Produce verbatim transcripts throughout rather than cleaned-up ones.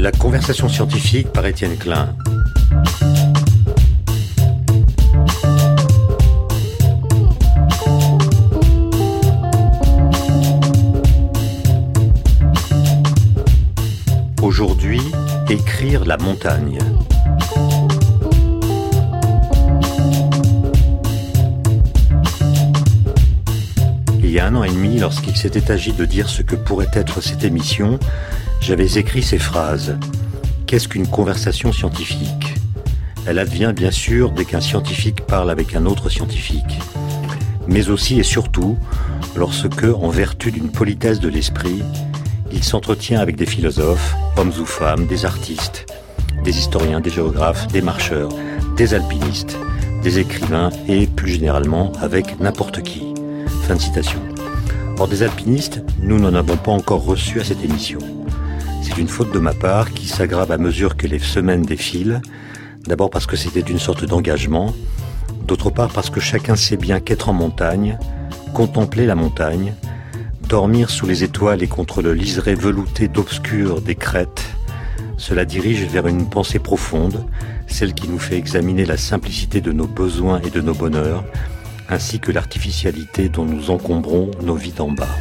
La conversation scientifique par Étienne Klein. Aujourd'hui, écrire la montagne. Il y a un an et demi, lorsqu'il s'était agi de dire ce que pourrait être cette émission, j'avais écrit ces phrases. Qu'est-ce qu'une conversation scientifique ? Elle advient bien sûr dès qu'un scientifique parle avec un autre scientifique. Mais aussi et surtout, lorsque, en vertu d'une politesse de l'esprit, il s'entretient avec des philosophes, hommes ou femmes, des artistes, des historiens, des géographes, des marcheurs, des alpinistes, des écrivains et, plus généralement, avec n'importe qui. Fin de citation. Or, des alpinistes, nous n'en avons pas encore reçu à cette émission. C'est une faute de ma part qui s'aggrave à mesure que les semaines défilent. D'abord parce que c'était une sorte d'engagement. D'autre part parce que chacun sait bien qu'être en montagne, contempler la montagne, dormir sous les étoiles et contre le liseré velouté d'obscur des crêtes, cela dirige vers une pensée profonde, celle qui nous fait examiner la simplicité de nos besoins et de nos bonheurs, ainsi que l'artificialité dont nous encombrons nos vies d'en bas.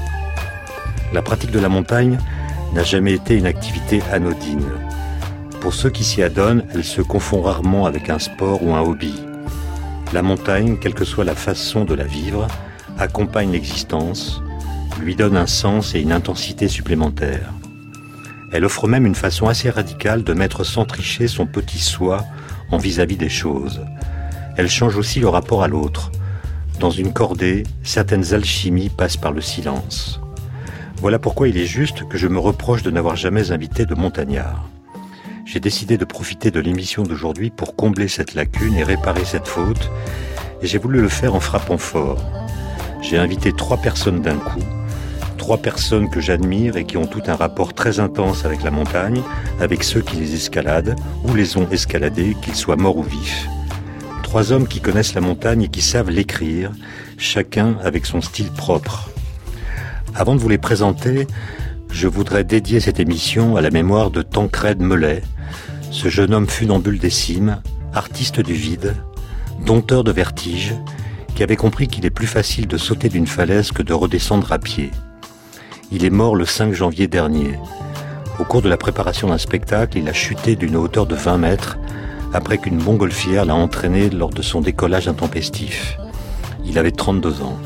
La pratique de la montagne n'a jamais été une activité anodine. Pour ceux qui s'y adonnent, elle se confond rarement avec un sport ou un hobby. La montagne, quelle que soit la façon de la vivre, accompagne l'existence, lui donne un sens et une intensité supplémentaires. Elle offre même une façon assez radicale de mettre sans tricher son petit soi en vis-à-vis des choses. Elle change aussi le rapport à l'autre. Dans une cordée, certaines alchimies passent par le silence. Voilà pourquoi il est juste que je me reproche de n'avoir jamais invité de montagnard. J'ai décidé de profiter de l'émission d'aujourd'hui pour combler cette lacune et réparer cette faute, et j'ai voulu le faire en frappant fort. J'ai invité trois personnes d'un coup, trois personnes que j'admire et qui ont tout un rapport très intense avec la montagne, avec ceux qui les escaladent ou les ont escaladés, qu'ils soient morts ou vifs. Trois hommes qui connaissent la montagne et qui savent l'écrire, chacun avec son style propre. Avant de vous les présenter, je voudrais dédier cette émission à la mémoire de Tancrède Mellet, ce jeune homme funambule des cimes, artiste du vide, dompteur de vertige, qui avait compris qu'il est plus facile de sauter d'une falaise que de redescendre à pied. Il est mort le cinq janvier dernier. Au cours de la préparation d'un spectacle, il a chuté d'une hauteur de vingt mètres après qu'une montgolfière l'a entraîné lors de son décollage intempestif. Il avait trente-deux ans.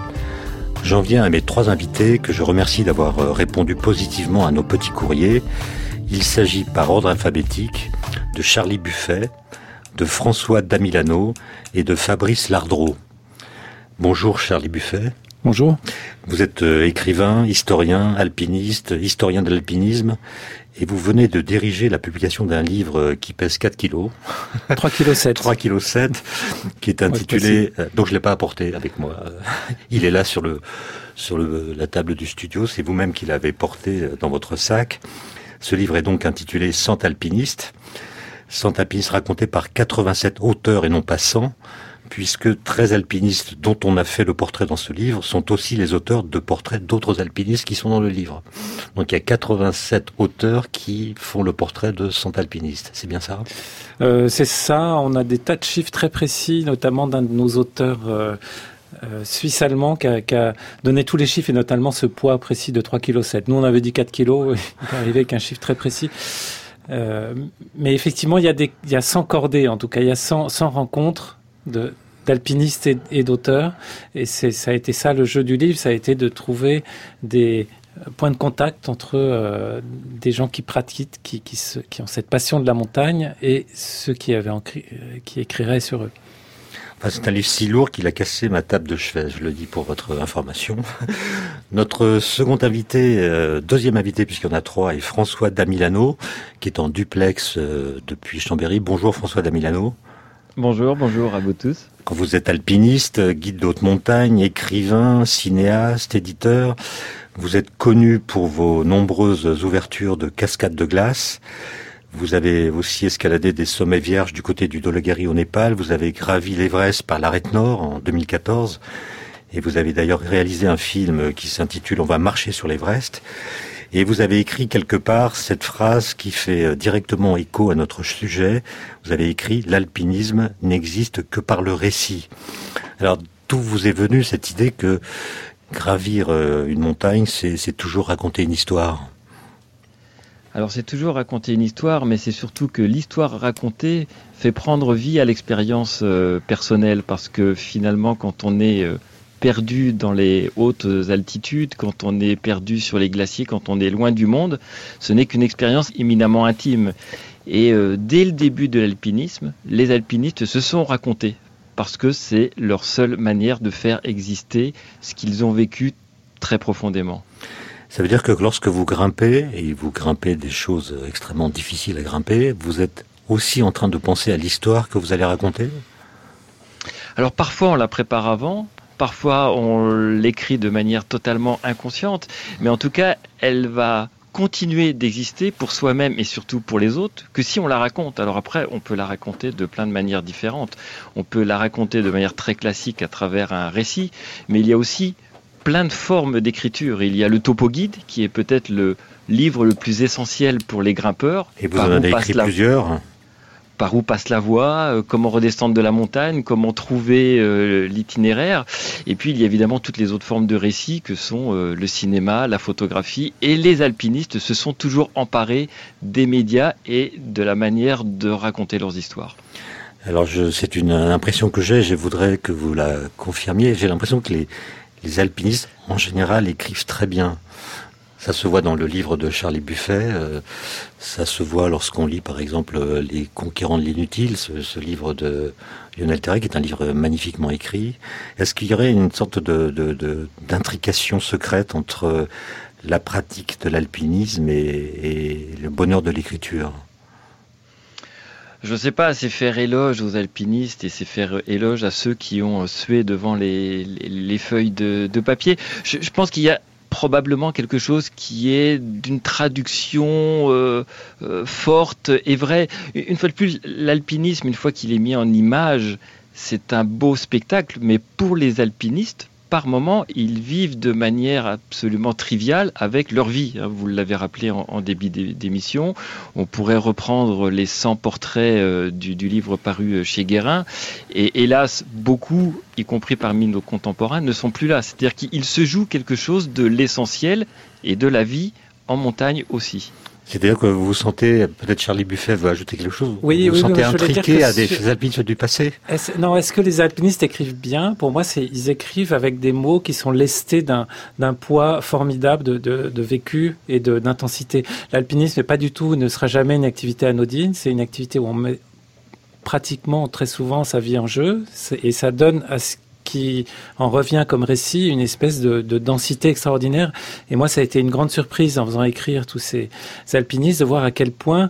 J'en viens à mes trois invités que je remercie d'avoir répondu positivement à nos petits courriers. Il s'agit par ordre alphabétique de Charlie Buffet, de François Damilano et de Fabrice Lardreau. Bonjour Charlie Buffet. Bonjour. Vous êtes écrivain, historien, alpiniste, historien de l'alpinisme et vous venez de diriger la publication d'un livre qui pèse quatre kilos. trois virgule sept. trois virgule sept, qui est intitulé, ouais, donc je l'ai pas apporté avec moi. Il est là sur le, sur le, la table du studio. C'est vous-même qui l'avez porté dans votre sac. Ce livre est donc intitulé cent alpinistes. cent alpinistes racontés par quatre-vingt-sept auteurs et non pas cent. Puisque treize alpinistes dont on a fait le portrait dans ce livre sont aussi les auteurs de portraits d'autres alpinistes qui sont dans le livre. Donc il y a quatre-vingt-sept auteurs qui font le portrait de cent alpinistes. C'est bien ça ? euh, C'est ça. On a des tas de chiffres très précis, notamment d'un de nos auteurs euh, euh, suisse-allemand qui a, qui a donné tous les chiffres et notamment ce poids précis de trois virgule sept. Nous, on avait dit quatre kilos. Il est arrivé avec un chiffre très précis. Euh, mais effectivement, il y a des, il y a cent cordées, en tout cas. Il y a cent, cent rencontres de d'alpinistes et, et d'auteurs, et c'est, ça a été ça le jeu du livre, ça a été de trouver des points de contact entre euh, des gens qui pratiquent, qui, qui, se, qui ont cette passion de la montagne, et ceux qui, avaient encri- qui écriraient sur eux. Enfin, c'est un livre si lourd qu'il a cassé ma table de chevet, je le dis pour votre information. Notre second invité, euh, deuxième invité, puisqu'il y en a trois, est François Damilano, qui est en duplex euh, depuis Chambéry. Bonjour François Damilano. Bonjour, bonjour à vous tous. Quand vous êtes alpiniste, guide de haute montagne, écrivain, cinéaste, éditeur, vous êtes connu pour vos nombreuses ouvertures de cascades de glace. Vous avez aussi escaladé des sommets vierges du côté du Dhaulagiri au Népal. Vous avez gravi l'Everest par l'arête nord en deux mille quatorze. Et vous avez d'ailleurs réalisé un film qui s'intitule « On va marcher sur l'Everest ». Et vous avez écrit quelque part cette phrase qui fait directement écho à notre sujet. Vous avez écrit « L'alpinisme n'existe que par le récit ». Alors, d'où vous est venue cette idée que gravir une montagne, c'est, c'est toujours raconter une histoire ? Alors, c'est toujours raconter une histoire, mais c'est surtout que l'histoire racontée fait prendre vie à l'expérience euh, personnelle, parce que finalement, quand on est... Euh, perdu dans les hautes altitudes, quand on est perdu sur les glaciers, quand on est loin du monde, ce n'est qu'une expérience éminemment intime. Et euh, dès le début de l'alpinisme, les alpinistes se sont racontés, parce que c'est leur seule manière de faire exister ce qu'ils ont vécu très profondément. Ça veut dire que lorsque vous grimpez, et vous grimpez des choses extrêmement difficiles à grimper, vous êtes aussi en train de penser à l'histoire que vous allez raconter ? Alors parfois on la prépare avant, parfois on l'écrit de manière totalement inconsciente, mais en tout cas, elle va continuer d'exister pour soi-même et surtout pour les autres que si on la raconte. Alors après, on peut la raconter de plein de manières différentes. On peut la raconter de manière très classique à travers un récit, mais il y a aussi plein de formes d'écriture. Il y a le topo-guide, qui est peut-être le livre le plus essentiel pour les grimpeurs. Et vous en avez écrit la... plusieurs ? Par où passe la voie, euh, comment redescendre de la montagne, comment trouver euh, l'itinéraire. Et puis il y a évidemment toutes les autres formes de récits que sont euh, le cinéma, la photographie. Et les alpinistes se sont toujours emparés des médias et de la manière de raconter leurs histoires. Alors je, c'est une impression que j'ai, je voudrais que vous la confirmiez. J'ai l'impression que les, les alpinistes en général écrivent très bien. Ça se voit dans le livre de Charlie Buffet, euh, ça se voit lorsqu'on lit par exemple euh, Les Conquérants de l'inutile, ce, ce livre de Lionel Terray, qui est un livre magnifiquement écrit. Est-ce qu'il y aurait une sorte de, de, de, d'intrication secrète entre la pratique de l'alpinisme et, et le bonheur de l'écriture ? Je ne sais pas, c'est faire éloge aux alpinistes et c'est faire éloge à ceux qui ont sué devant les, les, les feuilles de, de papier. Je, je pense qu'il y a probablement quelque chose qui est d'une traduction euh, euh, forte et vraie. Une fois de plus, l'alpinisme, une fois qu'il est mis en image, c'est un beau spectacle, mais pour les alpinistes, par moments, ils vivent de manière absolument triviale avec leur vie. Vous l'avez rappelé en, en début d'émission. On pourrait reprendre les cent portraits euh, du, du livre paru chez Guérin. Et hélas, beaucoup, y compris parmi nos contemporains, ne sont plus là. C'est-à-dire qu'il se joue quelque chose de l'essentiel et de la vie en montagne aussi. C'est-à-dire que vous vous sentez, peut-être Charlie Buffet veut ajouter quelque chose, oui, vous vous oui, sentez oui, intriqué à des sur... alpinistes du passé ? Est-ce, non, est-ce que les alpinistes écrivent bien ? Pour moi, c'est, ils écrivent avec des mots qui sont lestés d'un, d'un poids formidable de, de, de vécu et de, d'intensité. L'alpinisme n'est pas du tout, ne sera jamais une activité anodine, c'est une activité où on met pratiquement très souvent sa vie en jeu, et ça donne à ce qui en revient comme récit une espèce de, de densité extraordinaire. Et moi, ça a été une grande surprise en faisant écrire tous ces alpinistes de voir à quel point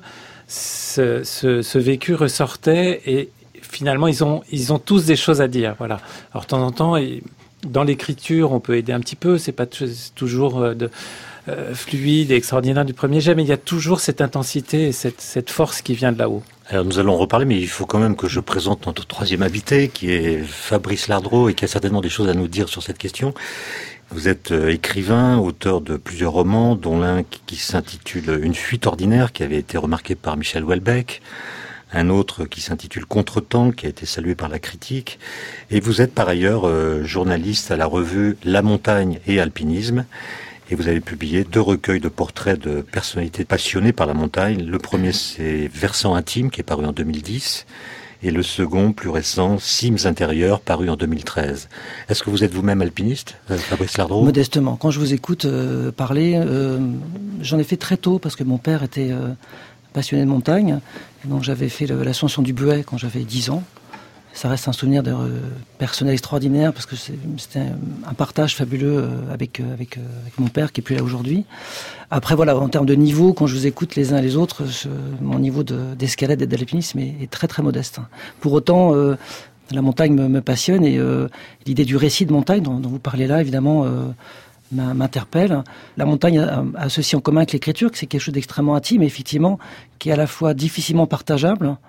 ce, ce, ce vécu ressortait et finalement, ils ont, ils ont tous des choses à dire. Voilà. Alors, de temps en temps, dans l'écriture, on peut aider un petit peu. C'est pas toujours de, euh, fluide et extraordinaire du premier jet, mais il y a toujours cette intensité et cette, cette force qui vient de là-haut. Alors nous allons reparler, mais il faut quand même que je présente notre troisième invité, qui est Fabrice Lardreau, et qui a certainement des choses à nous dire sur cette question. Vous êtes écrivain, auteur de plusieurs romans, dont l'un qui s'intitule « Une fuite ordinaire », qui avait été remarqué par Michel Houellebecq, un autre qui s'intitule « Contretemps », qui a été salué par la critique, et vous êtes par ailleurs euh, journaliste à la revue La Montagne et Alpinisme, et vous avez publié deux recueils de portraits de personnalités passionnées par la montagne. Le premier, c'est Versant intime, qui est paru en deux mille dix, et le second, plus récent, Cimes intérieures, paru en deux mille treize. Est-ce que vous êtes vous-même alpiniste, Fabrice Lardreau ? Modestement. Quand je vous écoute euh, parler, euh, j'en ai fait très tôt, parce que mon père était euh, passionné de montagne. Et donc j'avais fait le, l'ascension du Buet quand j'avais dix ans. Ça reste un souvenir de, euh, personnel extraordinaire, parce que c'est, c'était un, un partage fabuleux euh, avec, euh, avec, euh, avec mon père qui est plus là aujourd'hui. Après voilà, en termes de niveau, quand je vous écoute les uns et les autres, je, mon niveau de, d'escalade et d'alpinisme est, est très très modeste. Pour autant, euh, la montagne me, me passionne, et euh, l'idée du récit de montagne dont, dont vous parlez là, évidemment, euh, m'interpelle. La montagne a, a ceci en commun avec l'écriture, que c'est quelque chose d'extrêmement intime, effectivement, qui est à la fois difficilement partageable,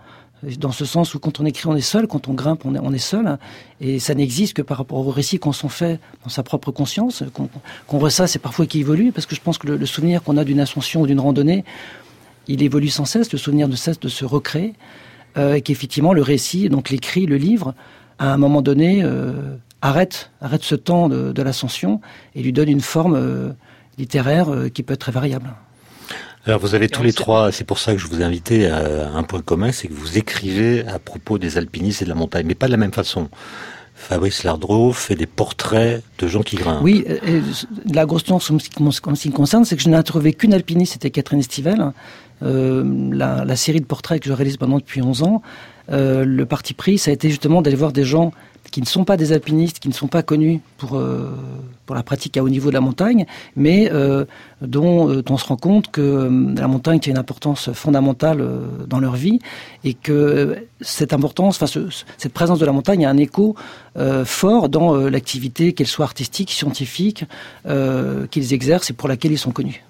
dans ce sens où quand on écrit, on est seul, quand on grimpe, on est, on est seul, et ça n'existe que par rapport au récit qu'on s'en fait dans sa propre conscience, qu'on, qu'on ressasse et parfois qui évolue, parce que je pense que le, le souvenir qu'on a d'une ascension ou d'une randonnée, il évolue sans cesse, le souvenir ne cesse de se recréer, euh, et qu'effectivement le récit, donc l'écrit, le livre, à un moment donné, euh, arrête, arrête ce temps de, de l'ascension et lui donne une forme euh, littéraire euh, qui peut être très variable. Alors vous avez tous les trois, c'est pour ça que je vous ai invité à un point commun, c'est que vous écrivez à propos des alpinistes et de la montagne, mais pas de la même façon. Fabrice Lardreau fait des portraits de gens qui grimpent. Oui, et la grosse nuance en ce qui me concerne, c'est que je n'ai trouvé qu'une alpiniste, c'était Catherine Estivelle. Euh, la, la série de portraits que je réalise maintenant depuis onze ans, euh, le parti pris, ça a été justement d'aller voir des gens qui ne sont pas des alpinistes, qui ne sont pas connus pour, euh, pour la pratique à haut niveau de la montagne, mais euh, dont euh, on se rend compte que euh, la montagne a une importance fondamentale euh, dans leur vie, et que euh, cette importance, enfin ce, cette présence de la montagne a un écho euh, fort dans euh, l'activité, qu'elle soit artistique, scientifique, euh, qu'ils exercent et pour laquelle ils sont connus.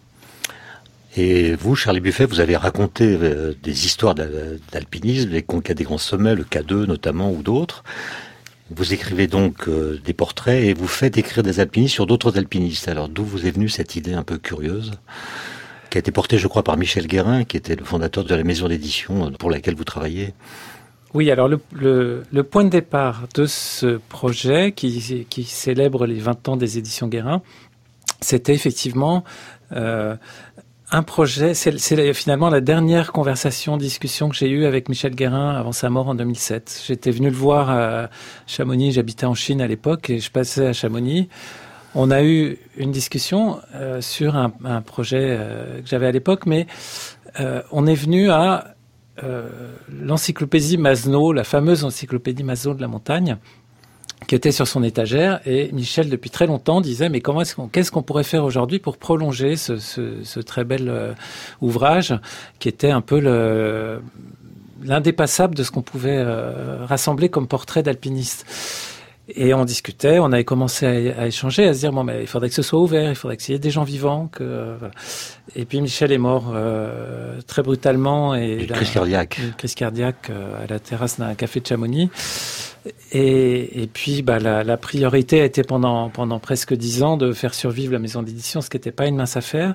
Et vous, Charlie Buffet, vous avez raconté euh, des histoires d'alpinisme, les conquêtes des grands sommets, le K deux notamment, ou d'autres. Vous écrivez donc euh, des portraits et vous faites écrire des alpinistes sur d'autres alpinistes. Alors d'où vous est venue cette idée un peu curieuse, qui a été portée, je crois, par Michel Guérin, qui était le fondateur de la maison d'édition pour laquelle vous travaillez? Oui, alors le, le, le point de départ de ce projet, qui, qui célèbre les vingt ans des éditions Guérin, c'était effectivement... Euh, un projet, c'est, c'est finalement la dernière conversation, discussion que j'ai eue avec Michel Guérin avant sa mort en deux mille sept. J'étais venu le voir à Chamonix, j'habitais en Chine à l'époque et je passais à Chamonix. On a eu une discussion euh, sur un, un projet euh, que j'avais à l'époque, mais euh, on est venu à euh, l'encyclopédie Masneau, la fameuse encyclopédie Masneau de la montagne, qui était sur son étagère, et Michel, depuis très longtemps, disait mais comment est-ce qu'on, qu'est-ce qu'on pourrait faire aujourd'hui pour prolonger ce, ce, ce très bel euh, ouvrage, qui était un peu le, l'indépassable de ce qu'on pouvait euh, rassembler comme portrait d'alpiniste. Et on discutait, on avait commencé à, à échanger, à se dire bon, mais il faudrait que ce soit ouvert, il faudrait qu'il y ait des gens vivants. Que, euh, voilà. Et puis Michel est mort euh, très brutalement. Et une crise cardiaque. Une crise cardiaque euh, à la terrasse d'un café de Chamonix. Et, et puis bah, la, la priorité a été pendant, pendant presque dix ans de faire survivre la maison d'édition, ce qui n'était pas une mince affaire.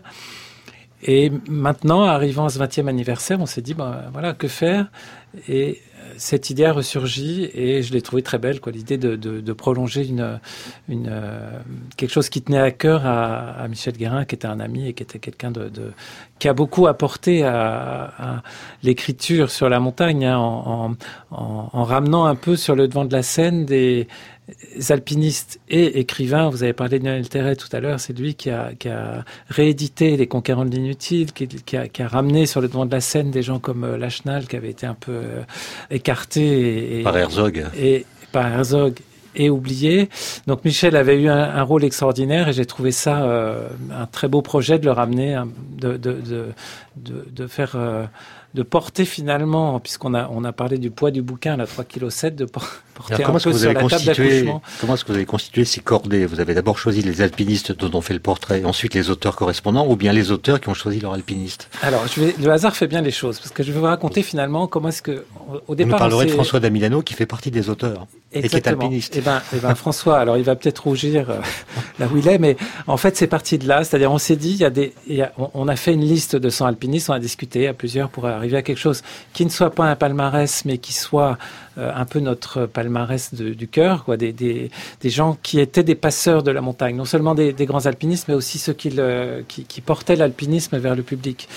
Et maintenant, arrivant à ce vingtième anniversaire, on s'est dit, bah, voilà, que faire? Et cette idée a ressurgi et je l'ai trouvée très belle, quoi, l'idée de, de, de prolonger une, une, euh, quelque chose qui tenait à cœur à, à Michel Guérin, qui était un ami et qui était quelqu'un de, de qui a beaucoup apporté à, à l'écriture sur la montagne, hein, en, en, en ramenant un peu sur le devant de la scène des alpinistes et écrivains. Vous avez parlé de Lionel Terret tout à l'heure, c'est lui qui a, qui a réédité Les Conquérants de l'inutile, qui, qui, a, qui a ramené sur le devant de la scène des gens comme Lachenal, qui avait été un peu euh, écarté et, par Herzog et par Herzog et oublié. Donc Michel avait eu un, un rôle extraordinaire et j'ai trouvé ça euh, un très beau projet de le ramener, hein, de, de, de, de, de faire... Euh, de porter finalement, puisqu'on a, on a parlé du poids du bouquin, la trois virgule sept kilos, de porter Alors, un peu sur la table d'accouchement. Comment est-ce que vous avez constitué ces cordées? Vous avez d'abord choisi les alpinistes dont on fait le portrait, ensuite les auteurs correspondants, ou bien les auteurs qui ont choisi leur alpiniste? Alors, je vais, le hasard fait bien les choses, parce que je vais vous raconter finalement comment est-ce que, au départ... Vous nous parlerez de François Damilano, qui fait partie des auteurs, Exactement. Et qui est alpiniste. Eh ben, eh ben, François, alors il va peut-être rougir euh, là où il est, mais en fait, c'est parti de là. C'est-à-dire, on s'est dit, il y a des, il y a, on, on a fait une liste de cent alpinistes, on a discuté à plusieurs pour arriver à quelque chose qui ne soit pas un palmarès, mais qui soit euh, un peu notre palmarès de, du cœur, quoi, des, des, des gens qui étaient des passeurs de la montagne, non seulement des, des grands alpinistes, mais aussi ceux qui, le, qui, qui portaient l'alpinisme vers le public.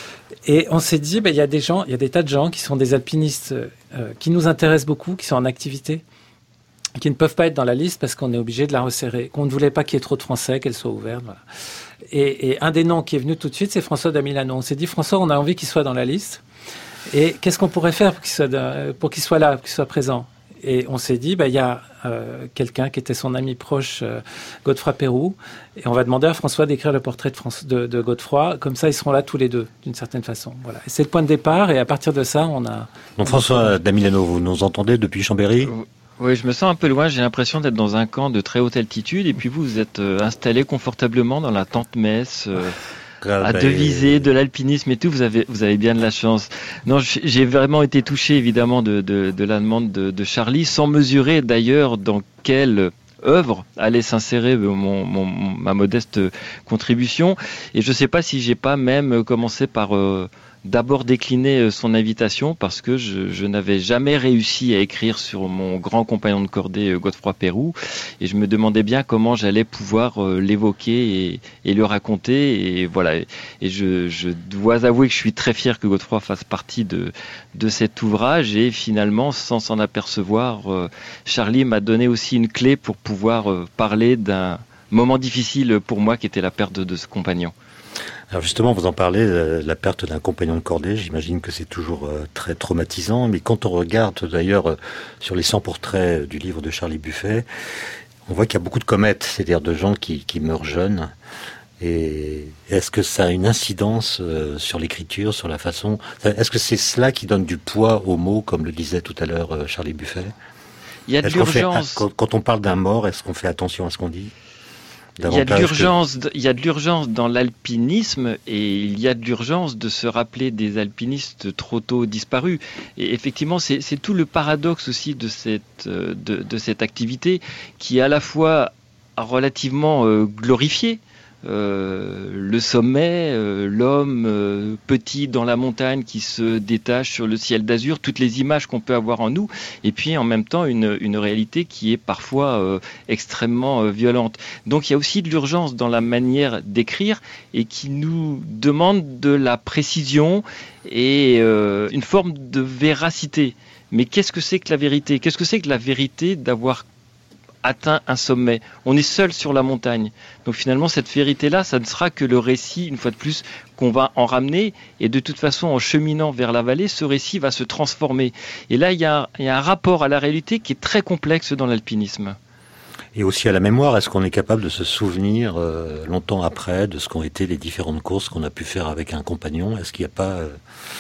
Et on s'est dit, ben, il y a des gens, il y a des tas de gens qui sont des alpinistes euh, qui nous intéressent beaucoup, qui sont en activité, qui ne peuvent pas être dans la liste parce qu'on est obligé de la resserrer, qu'on ne voulait pas qu'il y ait trop de Français, qu'elle soit ouverte. Voilà. Et, et un des noms qui est venu tout de suite, c'est François Damilano. On s'est dit, François, on a envie qu'il soit dans la liste. Et qu'est-ce qu'on pourrait faire pour qu'il soit, de, pour qu'il soit là, pour qu'il soit présent? Et on s'est dit, bah, il y a euh, quelqu'un qui était son ami proche, euh, Godefroy Pérou, et on va demander à François d'écrire le portrait de, France, de, de Godefroy, comme ça ils seront là tous les deux, d'une certaine façon. Voilà. Et c'est le point de départ, et à partir de ça, on a... Donc François Damilano, vous nous entendez depuis Chambéry? Oui, je me sens un peu loin, j'ai l'impression d'être dans un camp de très haute altitude, et puis vous, vous êtes euh, installé confortablement dans la tente messe... Euh... à deviser de l'alpinisme et tout. Vous avez, vous avez bien de la chance. Non, j'ai vraiment été touché évidemment de, de, de la demande de, de Charlie, sans mesurer d'ailleurs dans quelle œuvre allait s'insérer mon, mon, ma modeste contribution. Et je ne sais pas si j'ai pas même commencé par euh, d'abord décliner son invitation parce que je, je n'avais jamais réussi à écrire sur mon grand compagnon de cordée Godefroy Pérou et je me demandais bien comment j'allais pouvoir euh, l'évoquer et, et le raconter et voilà. Et je, je dois avouer que je suis très fier que Godefroy fasse partie de, de cet ouvrage et finalement, sans s'en apercevoir, euh, Charlie m'a donné aussi une clé pour pouvoir euh, parler d'un moment difficile pour moi qui était la perte de, de ce compagnon. Alors justement, vous en parlez, la perte d'un compagnon de cordée, j'imagine que c'est toujours très traumatisant, mais quand on regarde d'ailleurs sur les cent portraits du livre de Charlie Buffet, on voit qu'il y a beaucoup de comètes, c'est-à-dire de gens qui, qui meurent jeunes. Et est-ce que ça a une incidence sur l'écriture, sur la façon... Est-ce que c'est cela qui donne du poids aux mots, comme le disait tout à l'heure Charlie Buffet ? Il y a de l'urgence. Fait, quand on parle d'un mort, est-ce qu'on fait attention à ce qu'on dit ? Il y a de l'urgence, que... il y a de l'urgence dans l'alpinisme et il y a de l'urgence de se rappeler des alpinistes trop tôt disparus. Et effectivement, c'est, c'est tout le paradoxe aussi de cette, de, de cette activité qui est à la fois relativement euh, glorifiée. Euh, le sommet, euh, l'homme euh, petit dans la montagne qui se détache sur le ciel d'azur, toutes les images qu'on peut avoir en nous, et puis en même temps une, une réalité qui est parfois euh, extrêmement euh, violente. Donc il y a aussi de l'urgence dans la manière d'écrire et qui nous demande de la précision et euh, une forme de véracité. Mais qu'est-ce que c'est que la vérité ? Qu'est-ce que c'est que la vérité d'avoir atteint un sommet? On est seul sur la montagne. Donc finalement, cette vérité-là, ça ne sera que le récit, une fois de plus, qu'on va en ramener. Et de toute façon, en cheminant vers la vallée, ce récit va se transformer. Et là, il y a, il y a un rapport à la réalité qui est très complexe dans l'alpinisme. Et aussi à la mémoire, est-ce qu'on est capable de se souvenir euh, longtemps après de ce qu'ont été les différentes courses qu'on a pu faire avec un compagnon ? Est-ce qu'il n'y a pas euh,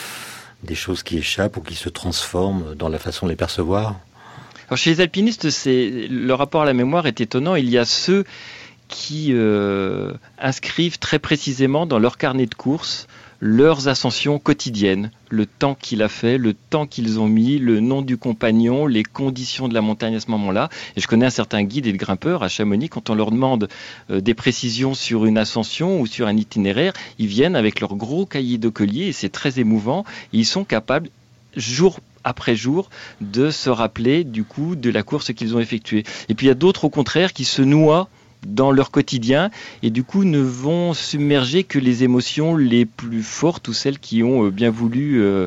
des choses qui échappent ou qui se transforment dans la façon de les percevoir ? Alors chez les alpinistes, c'est, le rapport à la mémoire est étonnant. Il y a ceux qui euh, inscrivent très précisément dans leur carnet de course leurs ascensions quotidiennes, le temps qu'il a fait, le temps qu'ils ont mis, le nom du compagnon, les conditions de la montagne à ce moment-là. Et je connais un certain guide et de grimpeurs à Chamonix, quand on leur demande euh, des précisions sur une ascension ou sur un itinéraire, ils viennent avec leur gros cahier de collier et c'est très émouvant. Et ils sont capables, jour après jour, de se rappeler du coup de la course qu'ils ont effectuée. Et puis il y a d'autres au contraire qui se noient dans leur quotidien et du coup ne vont submerger que les émotions les plus fortes ou celles qui ont bien voulu euh,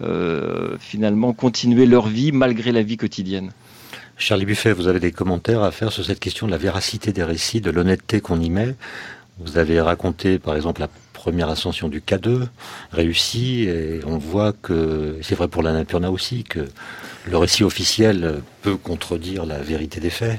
euh, finalement continuer leur vie malgré la vie quotidienne. Charlie Buffet, vous avez des commentaires à faire sur cette question de la véracité des récits, de l'honnêteté qu'on y met. Vous avez raconté par exemple la première ascension du K deux réussie et on voit que, c'est vrai pour l'Annapurna aussi, que le récit officiel peut contredire la vérité des faits.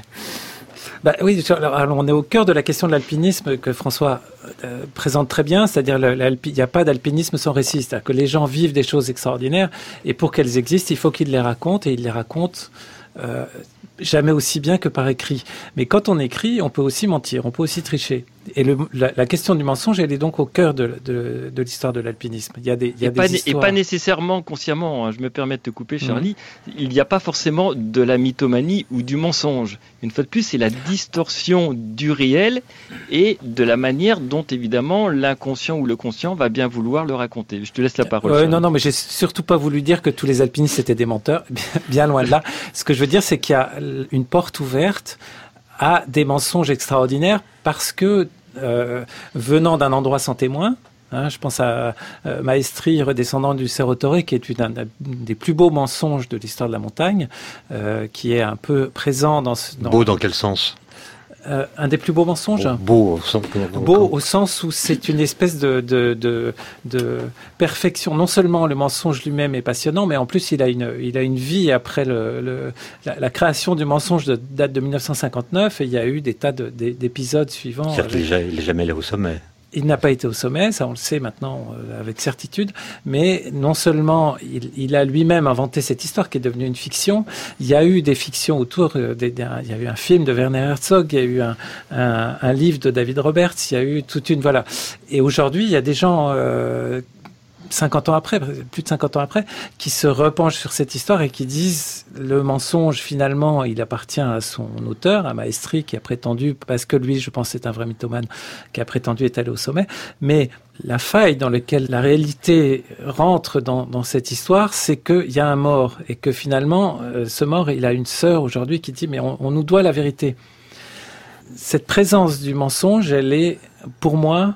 Bah oui, alors on est au cœur de la question de l'alpinisme que François euh, présente très bien, c'est-à-dire il n'y a pas d'alpinisme sans récit, c'est-à-dire que les gens vivent des choses extraordinaires et pour qu'elles existent, il faut qu'ils les racontent et ils les racontent euh, jamais aussi bien que par écrit. Mais quand on écrit, on peut aussi mentir, on peut aussi tricher. Et le, la, la question du mensonge, elle est donc au cœur de, de, de l'histoire de l'alpinisme. Il y a des, il y a et, des pas, histoires... et pas nécessairement consciemment, hein, je me permets de te couper Charlie, mmh. il n'y a pas forcément de la mythomanie ou du mensonge. Une fois de plus, c'est la distorsion du réel et de la manière dont évidemment l'inconscient ou le conscient va bien vouloir le raconter. Je te laisse la parole. Euh, non, non, mais j'ai surtout pas voulu dire que tous les alpinistes étaient des menteurs, bien loin de là. Ce que je veux dire, c'est qu'il y a une porte ouverte à des mensonges extraordinaires parce que, euh, venant d'un endroit sans témoin, hein, je pense à euh, Maestri, redescendant du Cerro Torre, qui est une, un, un des plus beaux mensonges de l'histoire de la montagne, euh, qui est un peu présent dans... Ce, dans Beau dans quel sens ? Euh, un des plus beaux mensonges. Beau, au sens, beau au sens où c'est une espèce de, de, de, de perfection. Non seulement le mensonge lui-même est passionnant, mais en plus il a une, il a une vie après le, le, la, la création du mensonge de, date de mille neuf cent cinquante-neuf et il y a eu des tas de, des, d'épisodes suivants. C'est-à-dire qu'il n'est jamais allé au sommet. il n'a pas été au sommet, ça on le sait maintenant euh, avec certitude, mais non seulement il, il a lui-même inventé cette histoire qui est devenue une fiction, il y a eu des fictions autour, euh, des, des, il y a eu un film de Werner Herzog, il y a eu un, un, un livre de David Roberts, il y a eu toute une... Voilà. Et aujourd'hui, il y a des gens... Euh, cinquante ans après, plus de cinquante ans après, qui se repenchent sur cette histoire et qui disent le mensonge, finalement, il appartient à son auteur, à Maestri, qui a prétendu, parce que lui, je pense, c'est un vrai mythomane, qui a prétendu être allé au sommet. Mais la faille dans laquelle la réalité rentre dans, dans cette histoire, c'est qu'il y a un mort et que finalement, euh, ce mort, il a une sœur aujourd'hui qui dit, mais on, on nous doit la vérité. Cette présence du mensonge, elle est, pour moi,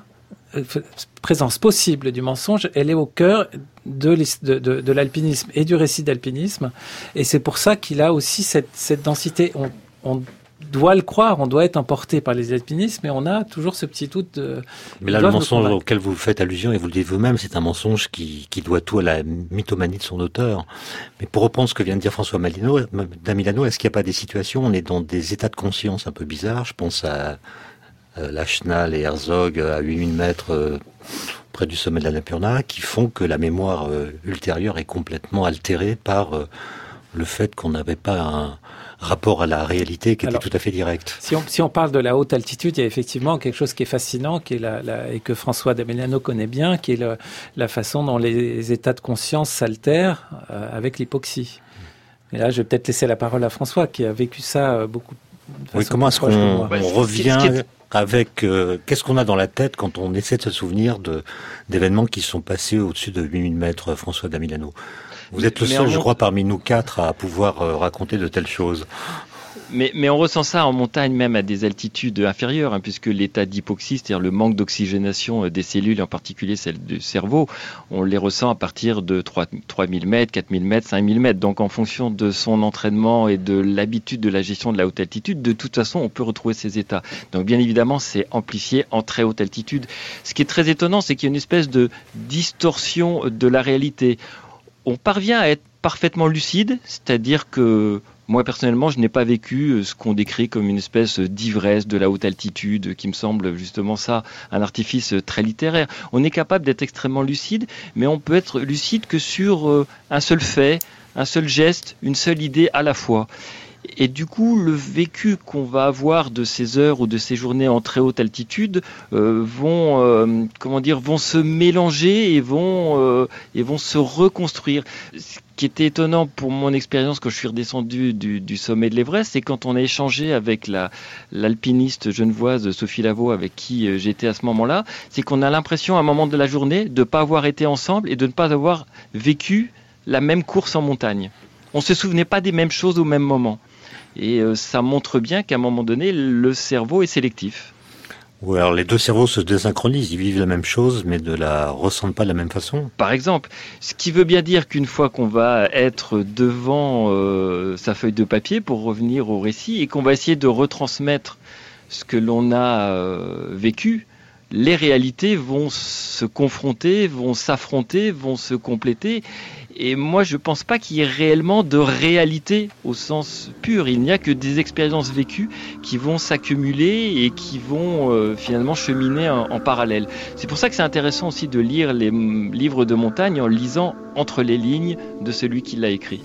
présence possible du mensonge, elle est au cœur de, de, de, de l'alpinisme et du récit d'alpinisme. Et c'est pour ça qu'il a aussi cette, cette densité. On, on doit le croire, on doit être emporté par les alpinistes, mais on a toujours ce petit doute de... Mais là, le mensonge auquel vous faites allusion, et vous le dites vous-même, c'est un mensonge qui, qui doit tout à la mythomanie de son auteur. Mais pour reprendre ce que vient de dire François Malino, Damilano, est-ce qu'il n'y a pas des situations où on est dans des états de conscience un peu bizarres? Je pense à... Euh, Lachenal et Herzog à huit mille mètres euh, près du sommet de l'Annapurna, qui font que la mémoire euh, ultérieure est complètement altérée par euh, le fait qu'on n'avait pas un rapport à la réalité qui était Alors, tout à fait direct. Si on, si on parle de la haute altitude, il y a effectivement quelque chose qui est fascinant qui est la, la, et que François Damilano connaît bien, qui est le, la façon dont les états de conscience s'altèrent euh, avec l'hypoxie. Et là, je vais peut-être laisser la parole à François, qui a vécu ça euh, beaucoup. Oui, comment est-ce qu'on on revient... Avec euh, qu'est-ce qu'on a dans la tête quand on essaie de se souvenir de d'événements qui sont passés au-dessus de huit mille mètres, François Damilano. Vous êtes le mais seul, je crois, parmi nous quatre à pouvoir euh, raconter de telles choses. Mais, mais on ressent ça en montagne, même à des altitudes inférieures, hein, puisque l'état d'hypoxie, c'est-à-dire le manque d'oxygénation des cellules, en particulier celles du cerveau, on les ressent à partir de trois mille mètres, quatre mille mètres, cinq mille mètres. Donc en fonction de son entraînement et de l'habitude de la gestion de la haute altitude, de toute façon, on peut retrouver ces états. Donc bien évidemment, c'est amplifié en très haute altitude. Ce qui est très étonnant, c'est qu'il y a une espèce de distorsion de la réalité. On parvient à être parfaitement lucide, c'est-à-dire que moi, personnellement, je n'ai pas vécu ce qu'on décrit comme une espèce d'ivresse de la haute altitude, qui me semble justement ça, un artifice très littéraire. On est capable d'être extrêmement lucide, mais on peut être lucide que sur un seul fait, un seul geste, une seule idée à la fois. Et du coup, le vécu qu'on va avoir de ces heures ou de ces journées en très haute altitude euh, vont, euh, comment dire, vont se mélanger et vont, euh, et vont se reconstruire. Ce qui était étonnant pour mon expérience quand je suis redescendu du, du sommet de l'Everest, c'est quand on a échangé avec la, l'alpiniste genevoise Sophie Lavaux, avec qui j'étais à ce moment-là, c'est qu'on a l'impression à un moment de la journée de ne pas avoir été ensemble et de ne pas avoir vécu la même course en montagne. On ne se souvenait pas des mêmes choses au même moment. Et euh, ça montre bien qu'à un moment donné, le cerveau est sélectif. Oui, alors les deux cerveaux se désynchronisent, ils vivent la même chose, mais ne la ressentent pas de la même façon. Par exemple, ce qui veut bien dire qu'une fois qu'on va être devant euh, sa feuille de papier, pour revenir au récit, et qu'on va essayer de retransmettre ce que l'on a euh, vécu, les réalités vont se confronter, vont s'affronter, vont se compléter. Et moi, je ne pense pas qu'il y ait réellement de réalité au sens pur. Il n'y a que des expériences vécues qui vont s'accumuler et qui vont euh, finalement cheminer en, en parallèle. C'est pour ça que c'est intéressant aussi de lire les m- livres de montagne en lisant entre les lignes de celui qui l'a écrit.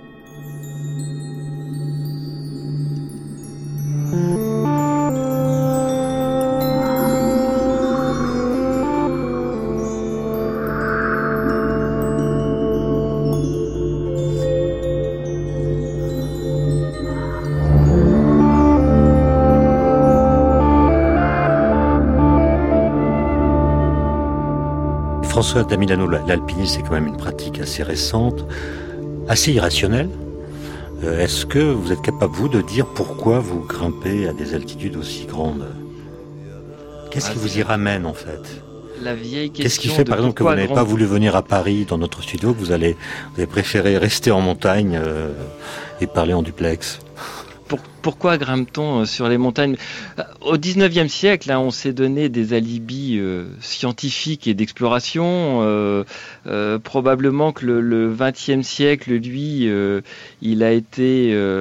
François Damilano, l'alpinisme, c'est quand même une pratique assez récente, assez irrationnelle. Euh, est-ce que vous êtes capable, vous, de dire pourquoi vous grimpez à des altitudes aussi grandes? Qu'est-ce ah, qui vous y ramène, en fait? La vieille question. Qu'est-ce qui fait, par exemple, que vous n'avez grand... pas voulu venir à Paris, dans notre studio, que vous, allez, vous avez préféré rester en montagne euh, et parler en duplex? Pour, pourquoi grimpe-t-on sur les montagnes? Au dix-neuvième siècle, hein, on s'est donné des alibis euh, scientifiques et d'exploration. Euh, euh, probablement que le, le vingtième siècle, lui, euh, il a été euh,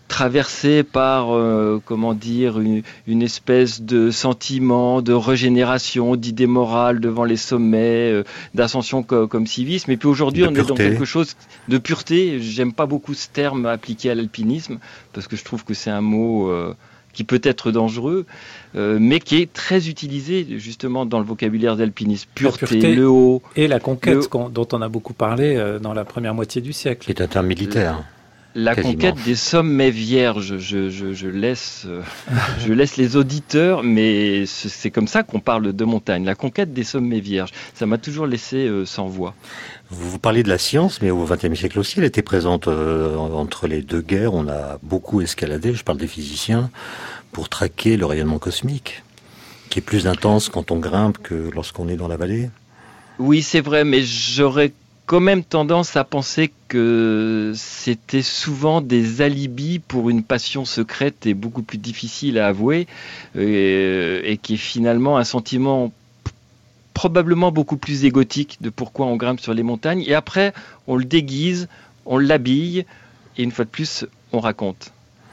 traversé par, euh, comment dire, une, une espèce de sentiment de régénération, d'idées morales devant les sommets, euh, d'ascension co- comme civisme. Et puis aujourd'hui, De on est dans pureté. quelque chose de pureté. J'aime pas beaucoup ce terme appliqué à l'alpinisme, parce que je trouve que c'est un mot euh, qui peut être dangereux, euh, mais qui est très utilisé justement dans le vocabulaire d'alpinisme. Pureté, pureté le haut. Et la conquête, Le- qu'on- dont on a beaucoup parlé euh, dans la première moitié du siècle. Qui est un terme militaire. La Quasiment. conquête des sommets vierges, je, je, je, laisse, euh, je laisse les auditeurs, mais c'est c'est comme ça qu'on parle de montagne. La conquête des sommets vierges, ça m'a toujours laissé euh, sans voix. Vous, vous parlez de la science, mais au vingtième siècle aussi, elle était présente euh, entre les deux guerres. On a beaucoup escaladé, je parle des physiciens, pour traquer le rayonnement cosmique, qui est plus intense quand on grimpe que lorsqu'on est dans la vallée. Oui, c'est vrai, mais j'aurais quand même tendance à penser que c'était souvent des alibis pour une passion secrète et beaucoup plus difficile à avouer, et, et qui est finalement un sentiment p- probablement beaucoup plus égotique de pourquoi on grimpe sur les montagnes. Et après, on le déguise, on l'habille, et une fois de plus, on raconte.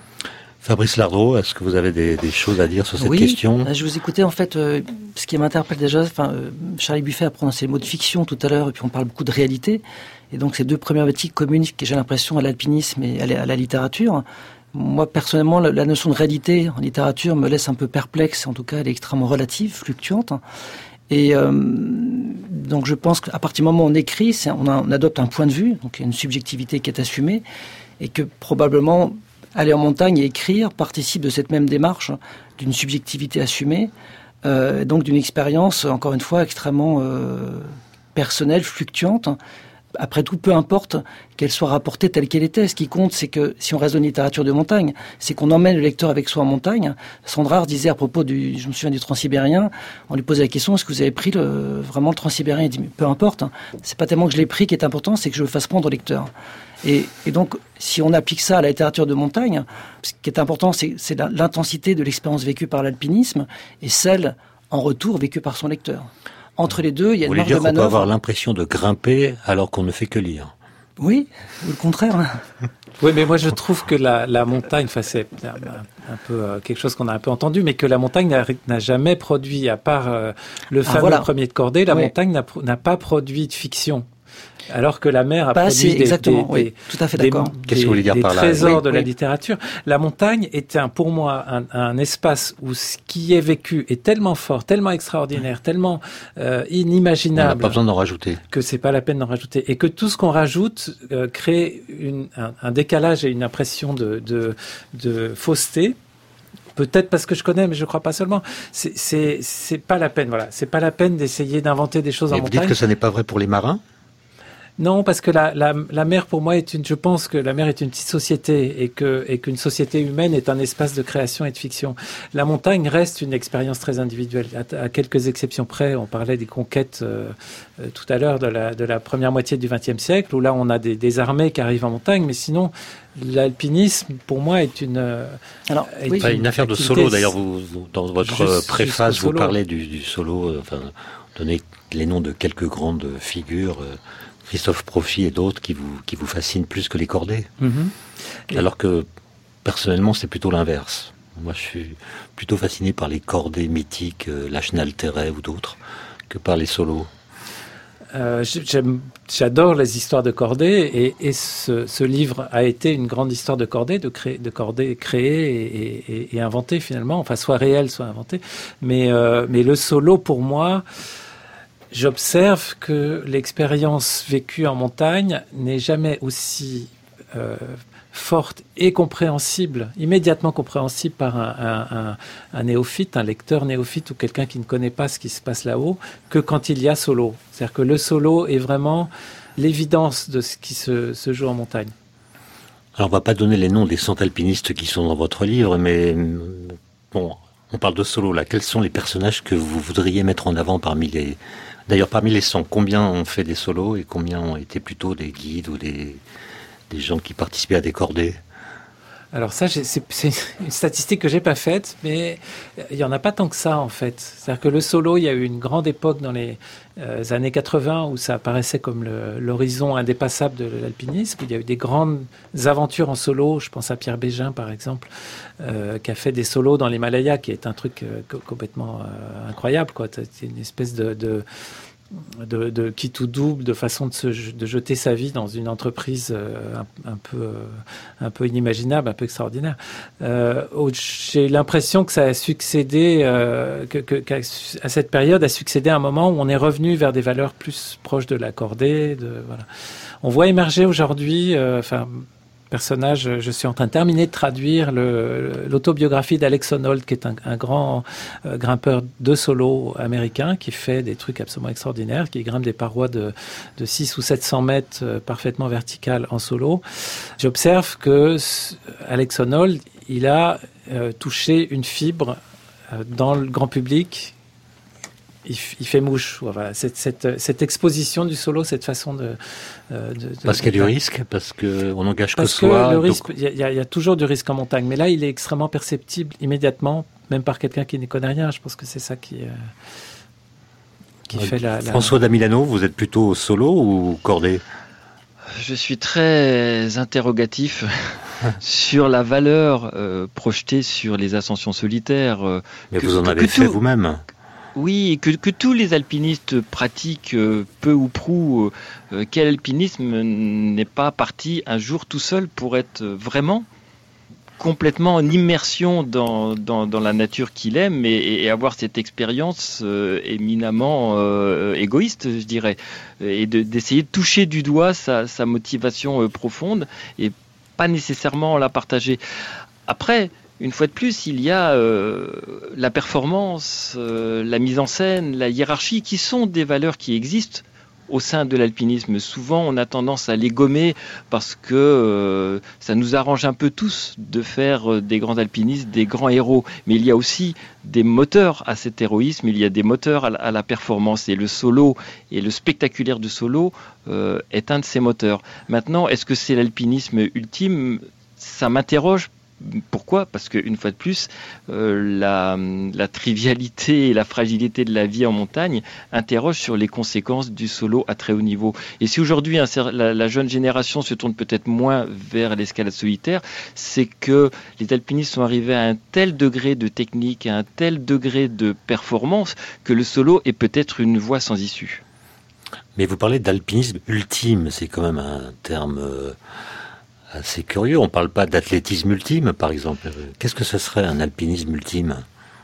Fabrice Lardreau, est-ce que vous avez des, des choses à dire sur cette oui, question ? Je vous écoutais en fait, euh, ce qui m'interpelle déjà, enfin, euh, Charlie Buffet a prononcé le mot de fiction tout à l'heure, et puis on parle beaucoup de réalité, et donc ces deux problématiques communes, que j'ai l'impression à l'alpinisme et à la, à la littérature. Moi personnellement, la, la notion de réalité en littérature me laisse un peu perplexe, en tout cas elle est extrêmement relative, fluctuante. Et euh, donc je pense qu'à partir du moment où on écrit, c'est, on, a, on adopte un point de vue, donc il y a une subjectivité qui est assumée, et que probablement aller en montagne et écrire participe de cette même démarche d'une subjectivité assumée, euh, donc d'une expérience, encore une fois, extrêmement euh, personnelle, fluctuante. Après tout, peu importe qu'elle soit rapportée telle qu'elle était. Ce qui compte, c'est que, si on reste dans une littérature de montagne, c'est qu'on emmène le lecteur avec soi en montagne. Sandra Ars disait à propos du, je me souviens du Transsibérien, on lui posait la question, est-ce que vous avez pris le, vraiment le Transsibérien? Il dit, mais peu importe, c'est pas tellement que je l'ai pris qui est important, c'est que je le fasse prendre au lecteur. Et, et donc, si on applique ça à la littérature de montagne, ce qui est important, c'est, c'est l'intensité de l'expérience vécue par l'alpinisme et celle, en retour, vécue par son lecteur. Entre les deux, il y a Vous une voulez marge dire de qu'on peut manœuvre. avoir l'impression de grimper alors qu'on ne fait que lire? Oui, ou le contraire. Oui, mais moi je trouve que la, la montagne, enfin c'est un, un peu euh, quelque chose qu'on a un peu entendu, mais que la montagne n'a, n'a jamais produit, à part euh, le Ah, fameux voilà. premier de cordée, la Oui. montagne n'a, n'a pas produit de fiction. Alors que la mer a Pas produit assez, des, exactement, des, oui, des, tout à fait des- d'accord. des- Qu'est-ce que vous voulez dire des par là? trésors Oui, de la oui. littérature. La montagne est un, pour moi un, un espace où ce qui est vécu est tellement fort, tellement extraordinaire, tellement euh, On n'a inimaginable pas besoin d'en rajouter. que c'est pas la peine d'en rajouter, et que tout ce qu'on rajoute euh, crée une, un, un décalage et une impression de, de, de fausseté. Peut-être parce que je connais, mais je crois pas seulement. C'est, c'est, c'est pas la peine, voilà. C'est pas la peine d'essayer d'inventer des choses Et en vous montagne. dites que ça n'est pas vrai pour les marins? Non, parce que la, la, la mer, pour moi, est une. Je pense que la mer est une petite société et que et qu'une société humaine est un espace de création et de fiction. La montagne reste une expérience très individuelle, à, à quelques exceptions près. On parlait des conquêtes euh, euh, tout à l'heure de la de la première moitié du vingtième siècle, où là on a des, des armées qui arrivent en montagne, mais sinon l'alpinisme, pour moi, est une. euh, Alors, est oui. Enfin, une affaire de activité- solo. D'ailleurs, vous, vous- dans votre Juste- euh, préface, jusqu'au vous solo. parlez du, du solo. euh, Enfin, donnez les noms de quelques grandes figures, euh, Christophe Profit et d'autres, qui vous qui vous fascinent plus que les cordées. Mhm. Et- Alors que personnellement, c'est plutôt l'inverse. Moi, je suis plutôt fasciné par les cordées mythiques, euh, Lachenal Terray ou d'autres, que par les solos. Euh, j'aime, j'adore les histoires de cordées, et, et ce, ce livre a été une grande histoire de cordées, de, cré, de cordées créées et, et, et inventées finalement, enfin soit réelles, soit inventées. Mais, euh, mais le solo, pour moi, j'observe que l'expérience vécue en montagne n'est jamais aussi euh, forte et compréhensible, immédiatement compréhensible par un, un, un, un néophyte, un lecteur néophyte ou quelqu'un qui ne connaît pas ce qui se passe là-haut, que quand il y a solo. C'est-à-dire que le solo est vraiment l'évidence de ce qui se, se joue en montagne. Alors, on va pas donner les noms des cent alpinistes qui sont dans votre livre, mais bon, on parle de solo là. Quels sont les personnages que vous voudriez mettre en avant parmi les... D'ailleurs, parmi les cent, combien ont fait des solos et combien ont été plutôt des guides ou des, des gens qui participaient à des cordées? Alors ça, j'ai, c'est, c'est une statistique que j'ai pas faite, mais il y en a pas tant que ça en fait. C'est-à-dire que le solo, il y a eu une grande époque dans les euh, années quatre-vingts où ça apparaissait comme le, l'horizon indépassable de l'alpinisme. Où il y a eu des grandes aventures en solo. Je pense à Pierre Bégin par exemple, euh, qui a fait des solos dans l'Himalaya, qui est un truc euh, complètement euh, incroyable, quoi. C'est une espèce de, de De, de quitte ou double, de façon de, se, de jeter sa vie dans une entreprise euh, un, un, peu, euh, un peu inimaginable, un peu extraordinaire. Euh, j'ai l'impression que ça a succédé, euh, que, que, qu'à à cette période a succédé un moment où on est revenu vers des valeurs plus proches de la cordée. De, voilà. On voit émerger aujourd'hui, euh, enfin, personnage, je suis en train de terminer de traduire le, l'autobiographie d'Alex Honnold, qui est un, un grand euh, grimpeur de solo américain, qui fait des trucs absolument extraordinaires, qui grimpe des parois de, de six ou sept cents mètres euh, parfaitement verticales en solo. J'observe que Alex Honnold, il a euh, touché une fibre euh, dans le grand public. Il, il fait mouche. Voilà. Cette, cette, cette exposition du solo, cette façon de... de, de parce qu'il y a du risque, parce qu'on n'engage que parce soi. Parce que le donc... risque, il y, a, il y a toujours du risque en montagne, mais là, il est extrêmement perceptible immédiatement, même par quelqu'un qui n'y connaît rien. Je pense que c'est ça qui, euh, qui ouais, fait la, la... François Damilano, vous êtes plutôt solo ou cordé ? Je suis très interrogatif sur la valeur euh, projetée sur les ascensions solitaires. Euh, mais que, vous en que, avez que fait tout... vous-même. Oui, que, que tous les alpinistes pratiquent euh, peu ou prou. Euh, quel alpinisme n'est pas parti un jour tout seul pour être vraiment complètement en immersion dans, dans, dans la nature qu'il aime et, et avoir cette expérience euh, éminemment euh, égoïste, je dirais, et de, d'essayer de toucher du doigt sa, sa motivation euh, profonde et pas nécessairement la partager. Après, une fois de plus, il y a euh, la performance, euh, la mise en scène, la hiérarchie, qui sont des valeurs qui existent au sein de l'alpinisme. Souvent, on a tendance à les gommer parce que euh, ça nous arrange un peu tous de faire des grands alpinistes, des grands héros. Mais il y a aussi des moteurs à cet héroïsme, il y a des moteurs à la, à la performance. Et le solo et le spectaculaire du solo euh, est un de ces moteurs. Maintenant, est-ce que c'est l'alpinisme ultime ? Ça m'interroge. Pourquoi ? Parce qu'une fois de plus, euh, la, la trivialité et la fragilité de la vie en montagne interrogent sur les conséquences du solo à très haut niveau. Et si aujourd'hui hein, la, la jeune génération se tourne peut-être moins vers l'escalade solitaire, c'est que les alpinistes sont arrivés à un tel degré de technique, à un tel degré de performance, que le solo est peut-être une voie sans issue. Mais vous parlez d'alpinisme ultime, c'est quand même un terme... Euh... assez curieux, on ne parle pas d'athlétisme ultime, par exemple. Qu'est-ce que ce serait un alpinisme ultime ?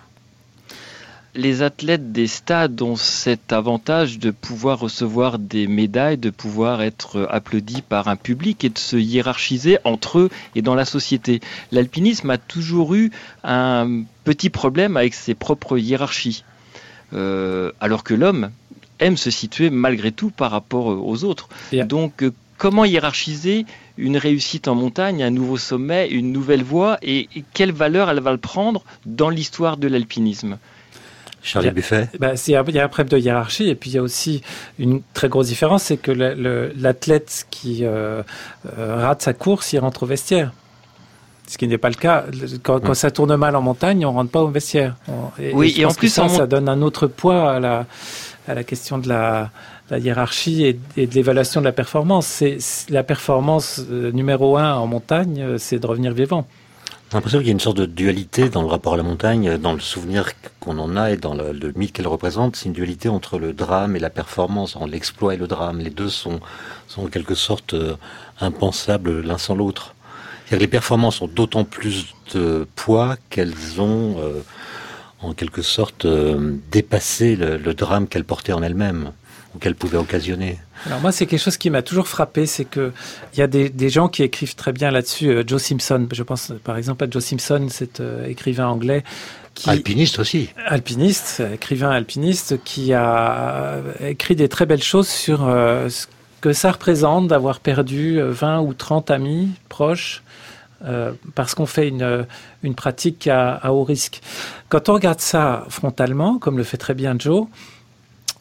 Les athlètes des stades ont cet avantage de pouvoir recevoir des médailles, de pouvoir être applaudis par un public et de se hiérarchiser entre eux et dans la société. L'alpinisme a toujours eu un petit problème avec ses propres hiérarchies, euh, alors que l'homme aime se situer malgré tout par rapport aux autres. Yeah. Donc, comment hiérarchiser une réussite en montagne, un nouveau sommet, une nouvelle voie, et quelle valeur elle va le prendre dans l'histoire de l'alpinisme ? Charlie Buffet ? Ben, il y a un problème de hiérarchie, et puis il y a aussi une très grosse différence, c'est que le, le, l'athlète qui euh, euh, rate sa course, il rentre au vestiaire. Ce qui n'est pas le cas. Quand, quand ça tourne mal en montagne, on ne rentre pas au vestiaire. On, et, oui, et, et en plus, ça, en... ça donne un autre poids à la, à la question de la... la hiérarchie et, et de l'évaluation de la performance. C'est, c'est la performance euh, numéro un en montagne, euh, c'est de revenir vivant. J'ai l'impression qu'il y a une sorte de dualité dans le rapport à la montagne, dans le souvenir qu'on en a et dans le, le mythe qu'elle représente. C'est une dualité entre le drame et la performance, entre l'exploit et le drame. Les deux sont, sont en quelque sorte euh, impensables l'un sans l'autre. C'est-à-dire que les performances ont d'autant plus de poids qu'elles ont euh, en quelque sorte euh, dépassé le, le drame qu'elles portaient en elles-mêmes, ou qu'elles pouvaient occasionner. Alors moi, c'est quelque chose qui m'a toujours frappé, c'est que il y a des, des gens qui écrivent très bien là-dessus. Euh, Joe Simpson, je pense par exemple à Joe Simpson, cet euh, écrivain anglais. Qui, alpiniste aussi. Alpiniste, écrivain alpiniste, qui a écrit des très belles choses sur euh, ce que ça représente d'avoir perdu vingt ou trente amis proches, Euh, parce qu'on fait une, une pratique à, à haut risque. Quand on regarde ça frontalement, comme le fait très bien Joe,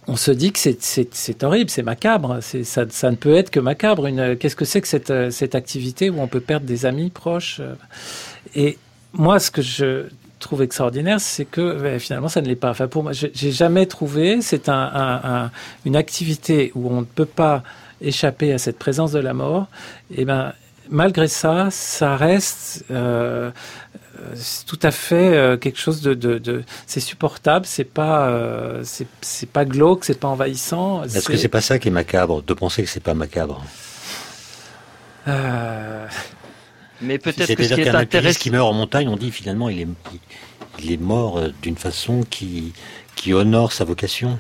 on se dit que c'est, c'est, c'est horrible, c'est macabre. C'est, ça, ça ne peut être que macabre. Une, qu'est-ce que c'est que cette, cette activité où on peut perdre des amis proches? Et moi, ce que je trouve extraordinaire, c'est que ben, finalement, ça ne l'est pas. Enfin, pour moi, j'ai, j'ai jamais trouvé. C'est un, un, un, une activité où on ne peut pas échapper à cette présence de la mort. Et ben, malgré ça, ça reste euh, c'est tout à fait euh, quelque chose de, de, de c'est supportable, c'est pas euh, c'est, c'est pas glauque, c'est pas envahissant. Est-ce c'est... que c'est pas ça qui est macabre, de penser que c'est pas macabre? Euh... Mais peut-être C'est-à-dire que ce qui est qu'un alpiniste intéressant, qui meurt en montagne, on dit finalement il est il est mort d'une façon qui qui honore sa vocation.